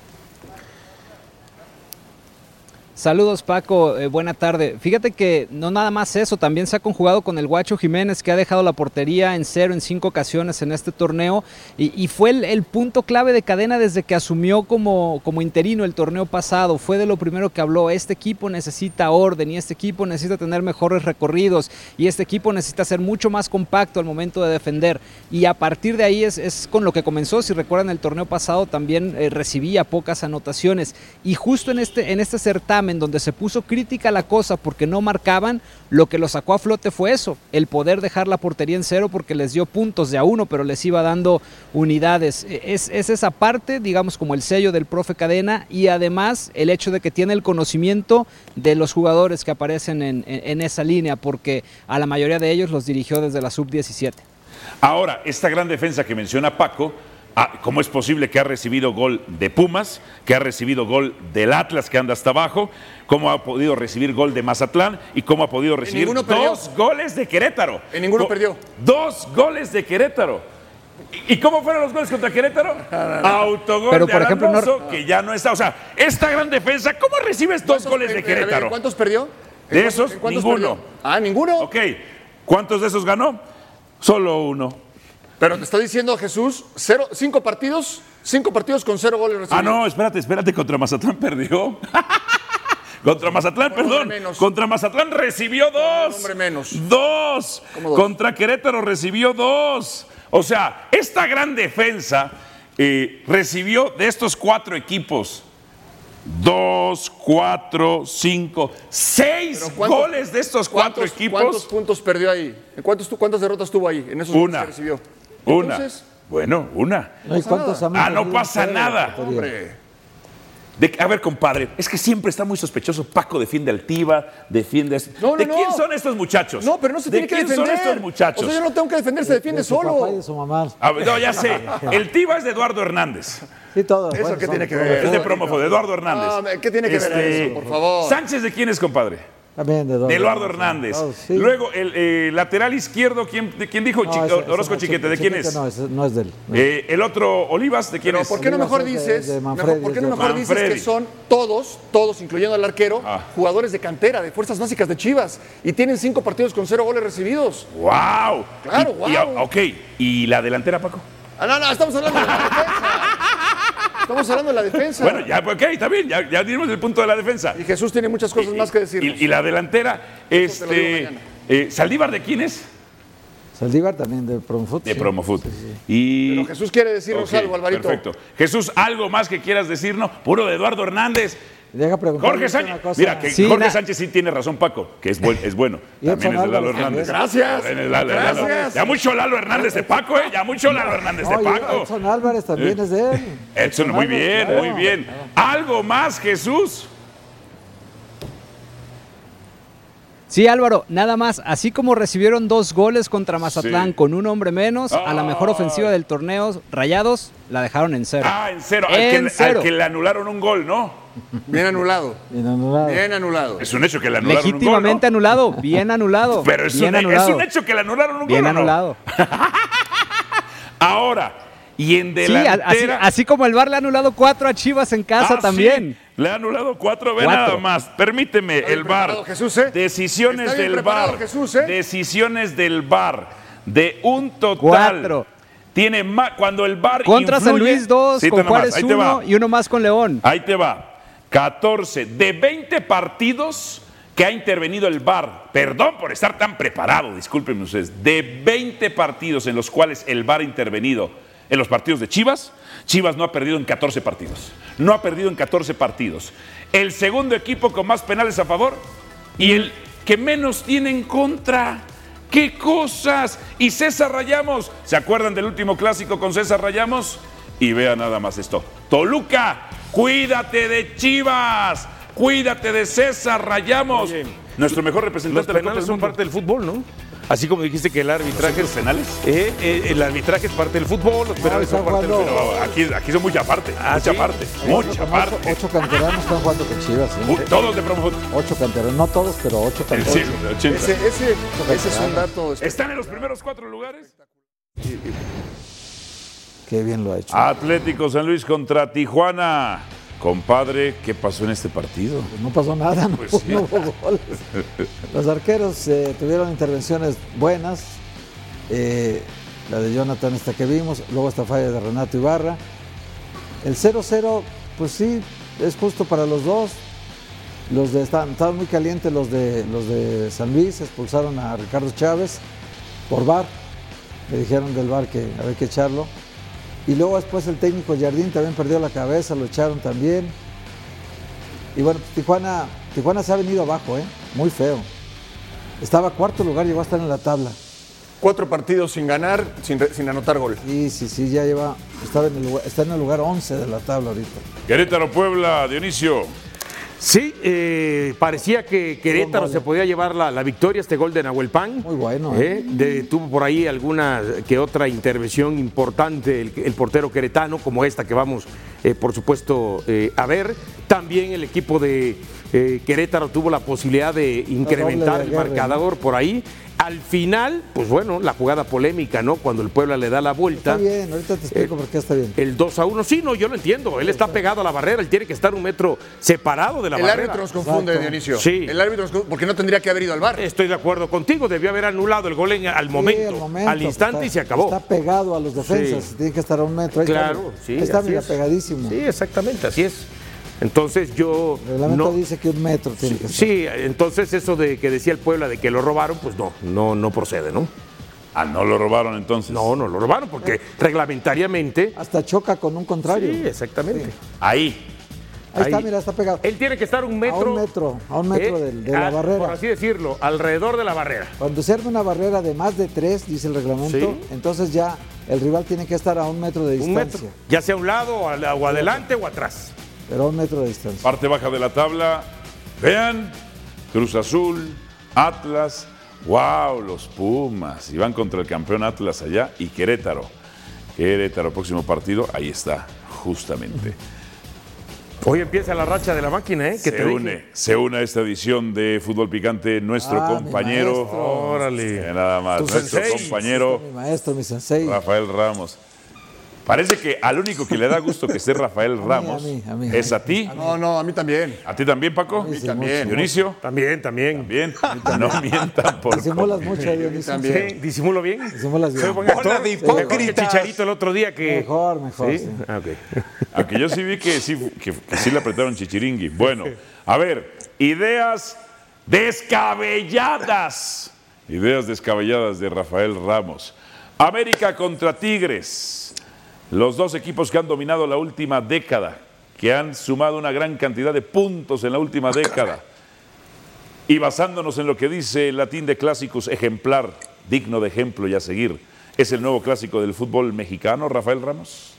Saludos, Paco, eh, buena tarde. Fíjate que no nada más eso, también se ha conjugado con el Guacho Jiménez, que ha dejado la portería en cero en cinco ocasiones en este torneo, y, y fue el, el punto clave de Cadena desde que asumió como, como interino el torneo pasado. Fue de lo primero que habló: este equipo necesita orden, y este equipo necesita tener mejores recorridos, y este equipo necesita ser mucho más compacto al momento de defender, y a partir de ahí es, es con lo que comenzó. Si recuerdan, el torneo pasado también eh, recibía pocas anotaciones, y justo en este, en este certamen, en donde se puso crítica la cosa porque no marcaban, lo que lo sacó a flote fue eso, el poder dejar la portería en cero, porque les dio puntos de a uno, pero les iba dando unidades. Es, es esa parte, digamos, como el sello del profe Cadena, y además el hecho de que tiene el conocimiento de los jugadores que aparecen en, en, en esa línea, porque a la mayoría de ellos los dirigió desde la sub diecisiete. Ahora, esta gran defensa que menciona Paco, ah, ¿cómo es posible que ha recibido gol de Pumas, que ha recibido gol del Atlas, que anda hasta abajo? ¿Cómo ha podido recibir gol de Mazatlán? ¿Y cómo ha podido recibir dos goles de Querétaro? En ninguno Go- perdió. Dos goles de Querétaro. ¿Y y cómo fueron los goles contra Querétaro? Autogol Pero, de por Alan ejemplo, no- Mozo, que ya no está. O sea, esta gran defensa, ¿cómo recibes dos goles de Eh, a ver, Querétaro? ¿Cuántos perdió? De ¿En esos, en cuántos ninguno. perdió? Ah, ninguno. Ok, ¿cuántos de esos ganó? Solo uno. Pero te está diciendo Jesús, cero, cinco partidos, cinco partidos con cero goles recibidos. Ah, no, espérate, espérate, contra Mazatlán perdió. Contra Mazatlán, Con un perdón. hombre menos. Contra Mazatlán recibió dos. un hombre menos. Dos. ¿Cómo dos? Contra Querétaro recibió dos. O sea, esta gran defensa eh, recibió de estos cuatro equipos dos, cuatro, cinco, seis Pero ¿cuántos- goles de estos cuatro ¿Cuántos, equipos. ¿Cuántos puntos perdió ahí? ¿En cuántos, tu- ¿Cuántas derrotas tuvo ahí? En esos goles Una. que recibió. Una. Entonces, Bueno, una. No, ¿y cuántos han Ah, no perdido pasa en nada. serio? hombre. De- a ver, compadre, es que siempre está muy sospechoso. Paco defiende al Tiva, defiende... a- No, no, ¿De no. quién son estos muchachos? No, pero no se ¿De tiene que quién defender. son estos muchachos? O sea, yo no tengo que defender, se defiende De su papá y solo. de su mamá. A ver, no, ya sé. El Tiva es de Eduardo Hernández. Sí, todo. ¿Eso qué son tiene que todos. ver? Es de Promofo, de Eduardo Hernández. Ah, ¿qué tiene que ver eso, por favor? ¿Sánchez de quién es, compadre? También de Eduardo, De Eduardo Hernández. Todos, sí. Luego, el eh, lateral izquierdo, ¿quién, de quién dijo? No, Chi- ese- ese Orozco no, Chiquete, ¿de quién Chiquete es? No, ese no es de él. Eh, el otro, Olivas, ¿de quién Pero es? ¿por qué no Olivas mejor es de- dices, de Manfredi, mejor- ¿por qué no es de mejor dices Manfredi. que son todos, todos, incluyendo al arquero, Ah. jugadores de cantera, de fuerzas básicas de Chivas, y tienen cinco partidos con cero goles recibidos? ¡Wow! Claro, Y- y- guau. ok, ¿y la delantera, Paco? Ah, no, no, estamos hablando de la defensa. Estamos hablando de la defensa. Bueno, ya, ok, está bien, ya, ya dimos el punto de la defensa. Y Jesús tiene muchas cosas más que decirnos. Y, y la delantera, Eso te lo digo este, mañana. eh, ¿Saldívar de quién es? Saldívar también de Promofut. De sí. Promofut. Y... Pero Jesús quiere decirnos Ok, algo, Alvarito. Perfecto. Jesús, ¿algo más que quieras decirnos? Puro de Eduardo Hernández. Deja preguntar Jorge una Sánchez. cosa. Mira, que Sí, Jorge na- Sánchez sí tiene razón, Paco, que es, buen, es bueno. Y También Edson es de Lalo Álvarez Hernández. Gracias. También es Lalo- Lalo- Gracias. Ya mucho Lalo Hernández de Paco, ¿eh? Ya mucho Lalo Hernández de No, y Paco. Edson Álvarez también es de él. Edson, muy Álvarez, bien, claro. muy bien. ¿Algo más, Jesús? Sí, Álvaro, nada más, así como recibieron dos goles contra Mazatlán Sí. con un hombre menos, a la mejor Ay. ofensiva del torneo, Rayados, la dejaron en cero. Ah, en cero. Al, En que, cero. al que le anularon un gol, ¿no? Bien anulado. Bien anulado. Bien anulado. Es un hecho que le anularon Legítimamente un gol, anulado, bien anulado. ¿no? Pero es bien un, anulado. es un hecho que le anularon un Bien gol, ¿o no? anulado. Ahora, y en Sí, a- delantera... así, así como el V A R le ha anulado cuatro a Chivas en casa Ah, también. sí, le ha anulado cuatro, ve Cuatro. nada más. Permíteme, bien el V A R. preparado, Jesús, ¿eh? Decisiones Está bien del V A preparado, R. Jesús, ¿eh? Decisiones del V A R. De un total. Cuatro. Tiene más. Cuando el V A R. Contra San influye- Luis dos, Sí, con nada más, Juárez ahí te va. uno y uno más con León. Ahí te va. catorce. De veinte partidos que ha intervenido el V A R. Perdón por estar tan preparado, discúlpenme ustedes. De veinte partidos en los cuales el V A R ha intervenido en los partidos de Chivas, Chivas no ha perdido en catorce partidos. No ha perdido en catorce partidos. El segundo equipo con más penales a favor y el que menos tiene en contra. ¡Qué cosas! Y César Rayamos, ¿se acuerdan del último clásico con César Rayamos? Y vean nada más esto. Toluca, cuídate de Chivas, cuídate de César Rayamos. Oye, nuestro mejor representante. Los penales son parte del fútbol, ¿no? Así como dijiste que el arbitraje... ¿Los penales? Eh, eh, el arbitraje es parte del fútbol, los penales No, son parte del jugando- fútbol. Pero aquí, aquí son mucha parte, ¿Ah, mucha sí? parte, Ocho- mucha ocho- parte. Ocho canteranos están jugando con Chivas. ¿eh? Uy, todos de promo. Ocho canteranos, no todos, pero ocho El canteranos. siglo de ochenta. Ese, ese, ese es un dato. ¿Están en los primeros cuatro lugares? Qué bien lo ha hecho. Atlético San Luis contra Tijuana. Compadre, ¿qué pasó en este partido? Pues no pasó nada, no, Pues sí. no hubo goles. Los arqueros eh, tuvieron intervenciones buenas. Eh, la de Jonathan, esta que vimos, luego esta falla de Renato Ibarra. El cero cero, pues sí, es justo para los dos. Los de estaban, estaban muy calientes los de los de San Luis, expulsaron a Ricardo Chávez por V A R. Le dijeron del V A R que había que echarlo. Y luego después el técnico Jardín también perdió la cabeza, lo echaron también. Y bueno, pues Tijuana, Tijuana se ha venido abajo, ¿eh? Muy feo. Estaba cuarto lugar, llegó a estar en la tabla. Cuatro partidos sin ganar, sin, re- sin anotar gol. Sí, sí, sí, ya lleva, estaba en el lugar, está en el lugar once de la tabla ahorita. Querétaro, Puebla, Dionisio. Sí, eh, parecía que Querétaro se podía llevar la, la victoria, este gol de Nahuel Pan. Muy bueno. Eh, de- tuvo por ahí alguna que otra intervención importante el, el portero queretano, como esta que vamos, eh, por supuesto, eh, a ver. También el equipo de eh, Querétaro tuvo la posibilidad de incrementar de el Aguirre, marcador por ahí. Al final, pues bueno, la jugada polémica, ¿no? Cuando el Puebla le da la vuelta. Está bien, ahorita te explico por qué está bien. El dos a uno, sí, no, yo lo entiendo. Él está pegado a la barrera, él tiene que estar un metro separado de la El barrera. árbitro nos confunde, Exacto. Dionisio. Sí. El árbitro nos confunde, porque no tendría que haber ido al bar. Estoy de acuerdo contigo, debió haber anulado el gol en- al, momento, Sí, al momento, al instante está- y se acabó. Está pegado a los defensas, Sí. tiene que estar a un metro. Ahí Claro, está, sí. ahí está, así mira, es. pegadísimo. Sí, exactamente, así es. Entonces yo. El reglamento no- dice que un metro tiene que estar. Sí, entonces eso de que decía el Puebla de que lo robaron, pues no, no, no procede, ¿no? Ah, no lo robaron entonces. No, no lo robaron porque reglamentariamente. Hasta choca con un contrario. Sí, exactamente. Sí. Ahí. Ahí, está, Ahí. mira, está pegado. Él tiene que estar un metro. A un metro, a un metro eh, del- de, la a- barrera. Por así decirlo, alrededor de la barrera. Cuando se arma una barrera de más de tres, dice el reglamento, Sí. entonces ya el rival tiene que estar a un metro de Un distancia. metro. Ya sea a un lado, o, al- o adelante o atrás. Pero a un metro de distancia. Parte baja de la tabla. Vean. Cruz Azul, Atlas. ¡Wow! Los Pumas. Y van contra el campeón Atlas allá. Y Querétaro. Querétaro, próximo partido. Ahí está, justamente. Hoy empieza la racha de la máquina, ¿eh? Que Se une, se une a esta edición de Fútbol Picante nuestro Ah, mi compañero. maestro. Órale. Eh, Nada más. Tu Nuestro sensei. compañero Mi maestro, mi sensei. Rafael Ramos. Parece que al único que le da gusto que esté Rafael mí, Ramos a mí, a mí, es a a ti. No, no, a mí también. ¿A ti también, Paco? A mí Sí, también. Dionisio. También, también. También. No mientan por Disimulas convivir. mucho, Dionisio. también. Sí, ¿Disimulo bien? Disimulas bien. Soy buen actor. Hola de Mejor que hipócritas. Chicharito el otro día que. Mejor, mejor. ¿Sí? sí. Ah, ok. Aunque yo sí vi que sí, que, que sí le apretaron chichiringui. Bueno, a ver, ideas descabelladas. Ideas descabelladas de Rafael Ramos. América contra Tigres. Los dos equipos que han dominado la última década, que han sumado una gran cantidad de puntos en la última década. Y basándonos en lo que dice el latín de clásicos, ejemplar, digno de ejemplo y a seguir. ¿Es el nuevo clásico del fútbol mexicano, Rafael Ramos?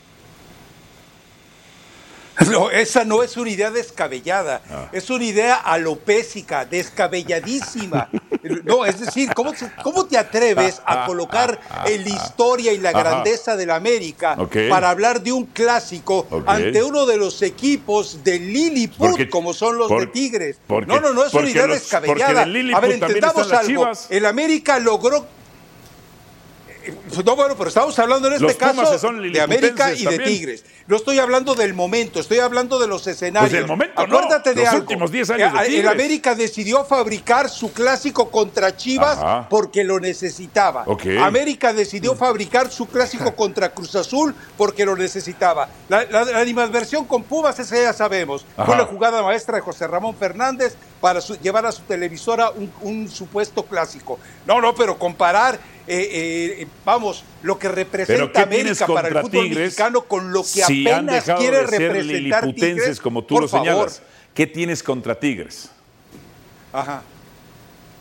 No, esa no es una idea descabellada, Ah. es una idea alopésica, descabelladísima. No, es decir, ¿cómo, se- cómo te atreves a colocar en la historia y la Ajá. grandeza del América Ok. para hablar de un clásico Ok. ante uno de los equipos de Lilliput, Porque- como son los por- de Tigres? porque- no, no, no es una porque idea los- descabellada. porque de Lilliput A ver, también entendamos están las algo. Chivas. El América logró. No, bueno, pero estamos hablando en este Los Pumas caso son de América y liliputenses de también. Tigres. No estoy hablando del momento, estoy hablando de los escenarios. Pues del momento no, Acuérdate de los algo. últimos diez años de Eh, El Tigres. América decidió fabricar su clásico contra Chivas Ajá. porque lo necesitaba. Ok. América decidió fabricar su clásico contra Cruz Azul porque lo necesitaba. La, la, la animadversión con Pumas, esa ya sabemos. Ajá. Fue la jugada maestra de José Ramón Fernández para su- llevar a su televisora un, un supuesto clásico. No, no, pero comparar, eh, eh, vamos, lo que ¿Pero representa qué tienes América para el contra fútbol Tigres mexicano con lo que si han apenas dejado quiere de ser representar liliputenses Tigres? como tú Por lo favor. señalas? ¿Qué tienes contra Tigres? Ajá.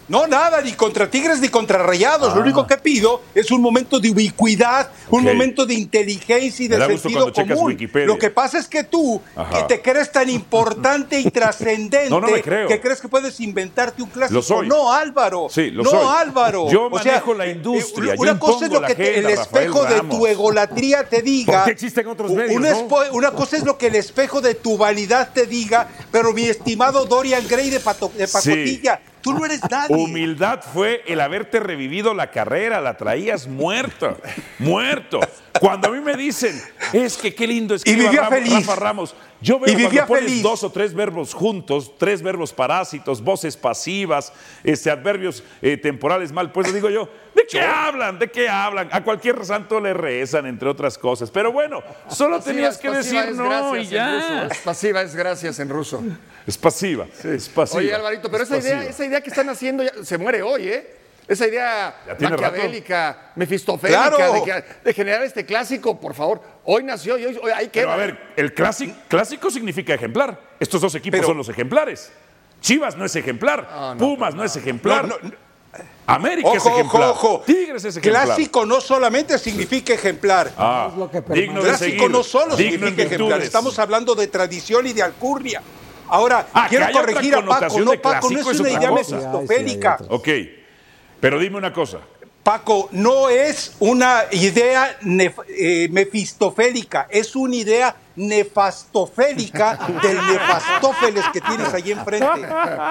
No, nada, ni contra Tigres ni contra Rayados. Ah. Lo único que pido es un momento de ubicuidad, un Ok. momento de inteligencia y de Me da gusto sentido cuando checas común. Wikipedia. Lo que pasa es que tú, Ajá. que te crees tan importante y trascendente, No, no me creo. que crees que puedes inventarte un clásico. Lo soy. No, Álvaro. Sí, lo no, soy. Álvaro. Yo O sea, manejo la eh, industria, eh, yo Una cosa es impongo lo que la te- el agenda, espejo Rafael de Ramos. tu egolatría te diga. ¿Por qué existen otros medios, Un no? espo- Una cosa es lo que el espejo de tu vanidad te diga, pero mi estimado Dorian Gray de, Pato- de Pacotilla, tú no eres nadie. Humildad fue el haberte revivido la carrera, la traías muerto, muerto. Cuando a mí me dicen, es que qué lindo es que Y vivía Rafa, feliz. Rafa Ramos, yo veo Y vivía cuando pones feliz. dos o tres verbos juntos, tres verbos parásitos, voces pasivas, este, adverbios eh, temporales mal puestos, digo yo, ¿de qué hablan? ¿De qué hablan? A cualquier santo le rezan, entre otras cosas. Pero bueno, solo Pasiva, tenías que pasiva decir es no gracias y en ya. ruso. Es pasiva es gracias en ruso. Es pasiva, es pasiva. Oye, Alvarito, pero es esa idea, pasiva. esa idea que están haciendo ya- se muere hoy, ¿eh? Esa idea Ya tiene maquiavélica, mefistofélica, Claro. de, que- de generar este clásico, por favor. Hoy nació y hoy, hoy ahí Pero queda. a ver, el clásico, clásico significa ejemplar. Estos dos equipos Pero- son los ejemplares. Chivas no es ejemplar. Ah, no, Pumas no, es ejemplar. No, no, no. América es Ojo, ojo, ejemplar. ojo. Tigres es ejemplar. Clásico no solamente significa ejemplar. Ah, Es lo que digno de Clásico seguir. no solo digno en significa ejemplar. virtudes. Estamos hablando de tradición y de alcurnia. Ahora, Ah, que quiero haya otra corregir a Paco. connotación No, de Paco, no clásico es es una otra idea cosa. mefistofélica. Ok, pero dime una cosa. Paco, no es una idea nef- eh, mefistofélica, es una idea nefastofélica del nefastófeles que tienes ahí enfrente.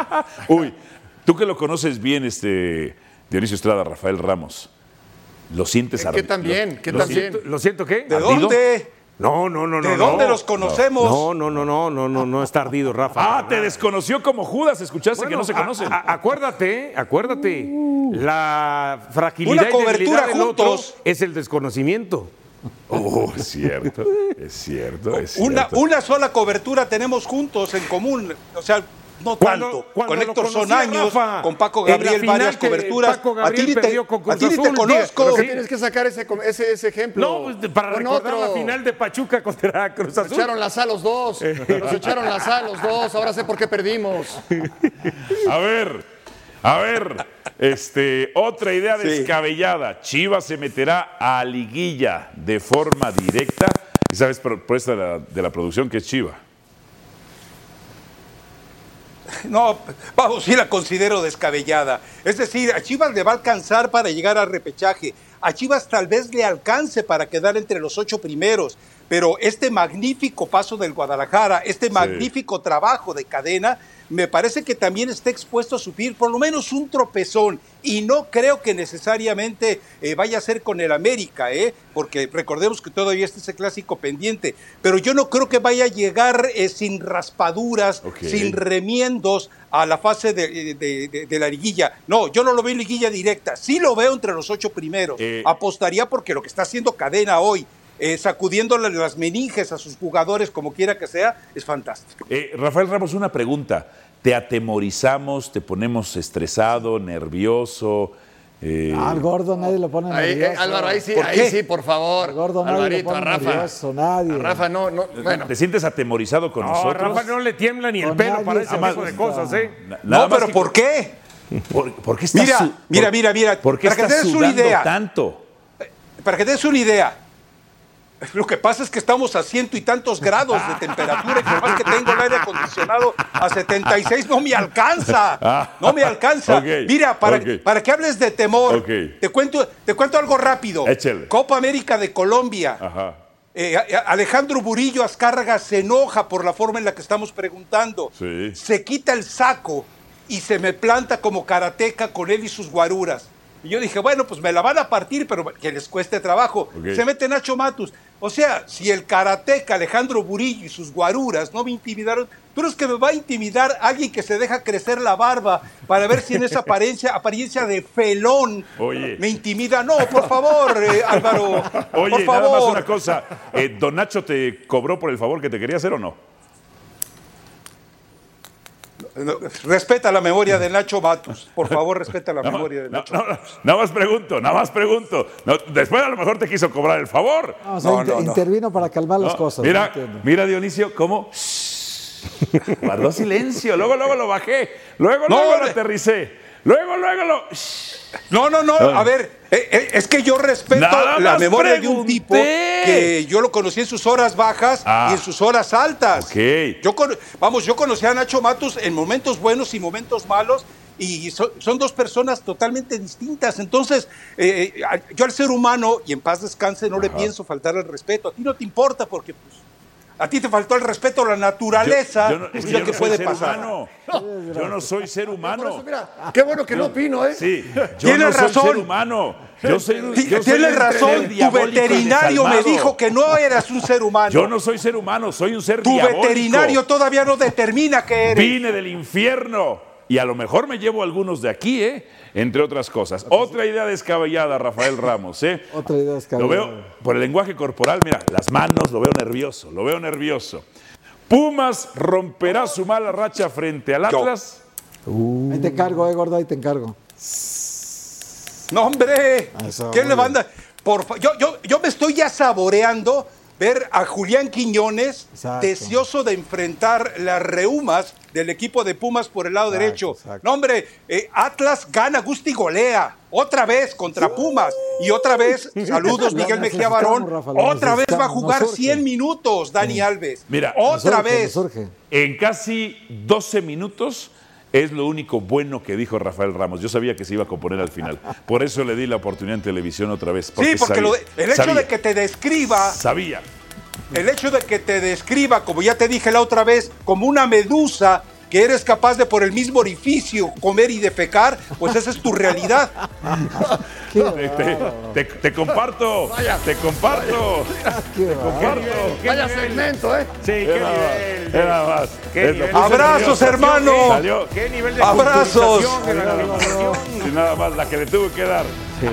Uy, tú que lo conoces bien, este Dionisio Estrada, Rafael Ramos, ¿lo sientes ¿Qué ardido? también? ¿Qué ¿Lo también? siento- ¿Lo siento qué? ¿De ¿Ardido? dónde? No, no, no, no. ¿De no. dónde los conocemos? No, no, no, no, no, no, no está ardido, Rafa. Ah, te desconoció como Judas, escuchaste que Bueno, no se a- conocen. a- acuérdate, acuérdate. La fragilidad Una y cobertura debilidad del otro juntos. es el desconocimiento. Oh, es cierto, es cierto, es Una, cierto. una sola cobertura tenemos juntos en común, o sea, no Cuando- tanto. cuando Con lo Héctor conocía Sonaños, Rafa, con Paco en la Gabriel final varias que coberturas. Paco a ti Gabriel ni te, perdió con a Cruz ti ni te Azul, diga, conozco. ¿Por qué Sí. tienes que sacar ese, ese, ese ejemplo? No, pues, para Pon recordar otro. la final de Pachuca contra Cruz Nos Azul. echaron la sal los dos. Nos echaron la sal los dos. Ahora sé por qué perdimos. A ver, a ver, este, otra idea Sí. descabellada. Chivas se meterá a liguilla de forma directa. Y sabes, propuesta de la, de la producción que es Chiva. No, vamos, sí la considero descabellada. Es decir, a Chivas le va a alcanzar para llegar al repechaje. A Chivas tal vez le alcance para quedar entre los ocho primeros. Pero este magnífico paso del Guadalajara, este magnífico trabajo de Cadena, me parece que también está expuesto a sufrir por lo menos un tropezón. Y no creo que necesariamente eh, vaya a ser con el América, ¿eh? Porque recordemos que todavía está ese clásico pendiente. Pero yo no creo que vaya a llegar eh, sin raspaduras, Ok. sin remiendos a la fase de, de- de- de la liguilla. No, yo no lo veo en liguilla directa. Sí lo veo entre los ocho primeros. Eh. Apostaría porque lo que está haciendo Cadena hoy, eh, sacudiéndole las meninges a sus jugadores como quiera que sea, es fantástico. Eh, Rafael Ramos, una pregunta. ¿Te atemorizamos, te ponemos estresado, nervioso? Eh, Ah, al gordo nadie lo pone Ahí, nervioso. eh, Álvaro, ahí sí, ¿Por ahí qué? sí, por favor. Al gordo nadie Alvarito, lo a pone Rafa. nervioso, nadie. A Rafa no, no, bueno. ¿Te sientes atemorizado con No, nosotros? Rafa no le tiembla ni el Con pelo nadie para se ese tipo de asusta. cosas, ¿eh? Na- nada No, más pero que- ¿por qué? ¿Por, por qué estás Mira, su- mira, por- mira, mira, ¿Por qué para que estás te des una sudando idea. tanto? Para que te des una idea, lo que pasa es que estamos a ciento y tantos grados de temperatura y por más que tengo el aire acondicionado a setenta y seis, no me alcanza. No me alcanza. Ok, Mira, para, ok. para que hables de temor, Ok. te, cuento, te cuento algo rápido. Échale. Copa América de Colombia. Ajá. Eh, a- a- Alejandro Burillo Azcárraga se enoja por la forma en la que estamos preguntando. Sí. Se quita el saco y se me planta como karateca con él y sus guaruras. Y yo dije, bueno, pues me la van a partir, pero que les cueste trabajo. Ok. Se mete Nacho Matus. O sea, si el karateca Alejandro Burillo y sus guaruras no me intimidaron, ¿tú crees que me va a intimidar alguien que se deja crecer la barba para ver si en esa apariencia, apariencia de felón Oye. me intimida? No, por favor, eh, Álvaro. Oye, por nada más favor. una cosa. Eh, ¿Don Nacho te cobró por el favor que te quería hacer o no? No, respeta la memoria de Nacho Matus. Por favor, respeta la Nada memoria de más- Nacho no, no, no, nada más pregunto, nada más pregunto. No, después a lo mejor te quiso cobrar el favor. No, o sea, No, inter- no, no. intervino para calmar las No, cosas. Mira, no entiendo. mira Dionisio, cómo guardó silencio. Luego, luego lo bajé. Luego, No, luego lo le- aterricé. Luego, luego lo... No, no, no, a ver, eh, eh, es que yo respeto Nada la más memoria pregunté. de un tipo que yo lo conocí en sus horas bajas Ah. y en sus horas altas. Ok. Yo con- vamos, yo conocí a Nacho Matus en momentos buenos y momentos malos y so- son dos personas totalmente distintas. Entonces, eh, a- yo al ser humano, y en paz descanse, no le pienso faltar el respeto. A ti no te importa porque pues, a ti te faltó el respeto a la naturaleza. Yo, yo no, es que pues, yo ¿qué no soy puede ser pasar? humano. Yo no soy ser humano. Qué bueno que no opino, ¿eh? Sí, yo Tienes no soy razón. ser humano. Yo soy, Ti- yo soy Tienes un razón, ser tu diabólico y veterinario me desalmado. dijo que no eras un ser humano. Yo no soy ser humano, soy un ser Tu diabólico. veterinario todavía no determina que eres. Vine del infierno y a lo mejor me llevo algunos de aquí, ¿eh? Entre otras cosas. Otra idea descabellada, Rafael Ramos, ¿eh? Otra idea Lo descabellada. veo por el lenguaje corporal, mira, las manos, lo veo nervioso, lo veo nervioso. Pumas romperá su mala racha frente al Atlas. Ahí te encargo, eh, gordo, ahí te encargo. No, hombre. Eso, ¿Quién muy le manda? Por fa- yo, yo, yo me estoy ya saboreando ver a Julián Quiñones Exacto. deseoso de enfrentar las reumas del equipo de Pumas por el lado Exacto, derecho. exacto. No, hombre, eh, Atlas gana, gusta y golea. Otra vez contra Pumas. Y otra vez, saludos Lo Miguel Mejía necesitamos, Barón. Rafa, lo Otra vez va a necesitamos, jugar nos urge. cien minutos Dani Alves. Mira, otra Nos urge, vez. nos urge. En casi doce minutos es lo único bueno que dijo Rafael Ramos. Yo sabía que se iba a componer al final. Por eso le di la oportunidad en televisión otra vez. Sí, porque sabía, lo de- el hecho sabía, de que te describa, Sabía. el hecho de que te describa, como ya te dije la otra vez, como una medusa que eres capaz de por el mismo orificio comer y defecar, pues esa es tu realidad. Qué Te, te- te- te comparto. Te comparto. Qué Te bárbaro. comparto. Vaya segmento, ¿eh? Sí, qué Era más. nivel. de- Era más. qué Es nivel lo de puse Abrazos, nervioso. hermano. Salió. ¿Qué nivel de Abrazos. culturización de la narración? Y nada más, la que le tuve que dar.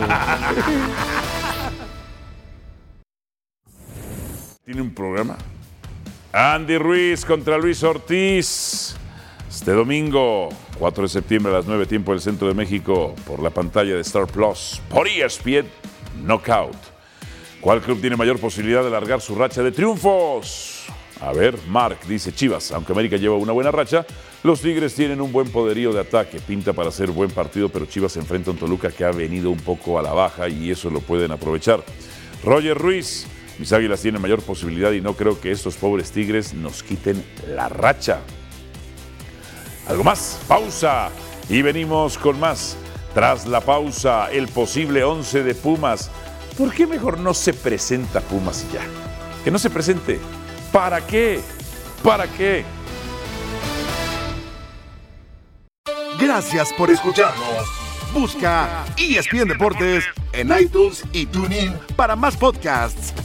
Tiene un programa. Andy Ruiz contra Luis Ortiz. Este domingo, cuatro de septiembre a las nueve, tiempo del Centro de México, por la pantalla de Star Plus, por E S P N, Knockout. ¿Cuál club tiene mayor posibilidad de alargar su racha de triunfos? A ver, Mark dice Chivas. Aunque América lleva una buena racha, los Tigres tienen un buen poderío de ataque. Pinta para ser buen partido, pero Chivas se enfrenta a un Toluca que ha venido un poco a la baja y eso lo pueden aprovechar. Roger Ruiz. Mis Águilas tienen mayor posibilidad y no creo que estos pobres Tigres nos quiten la racha. ¿Algo más? Pausa. Y venimos con más. Tras la pausa, el posible once de Pumas. ¿Por qué mejor no se presenta Pumas y ya? Que no se presente. ¿Para qué? ¿Para qué? Gracias por escucharnos. Busca E S P N Deportes en iTunes y TuneIn para más podcasts.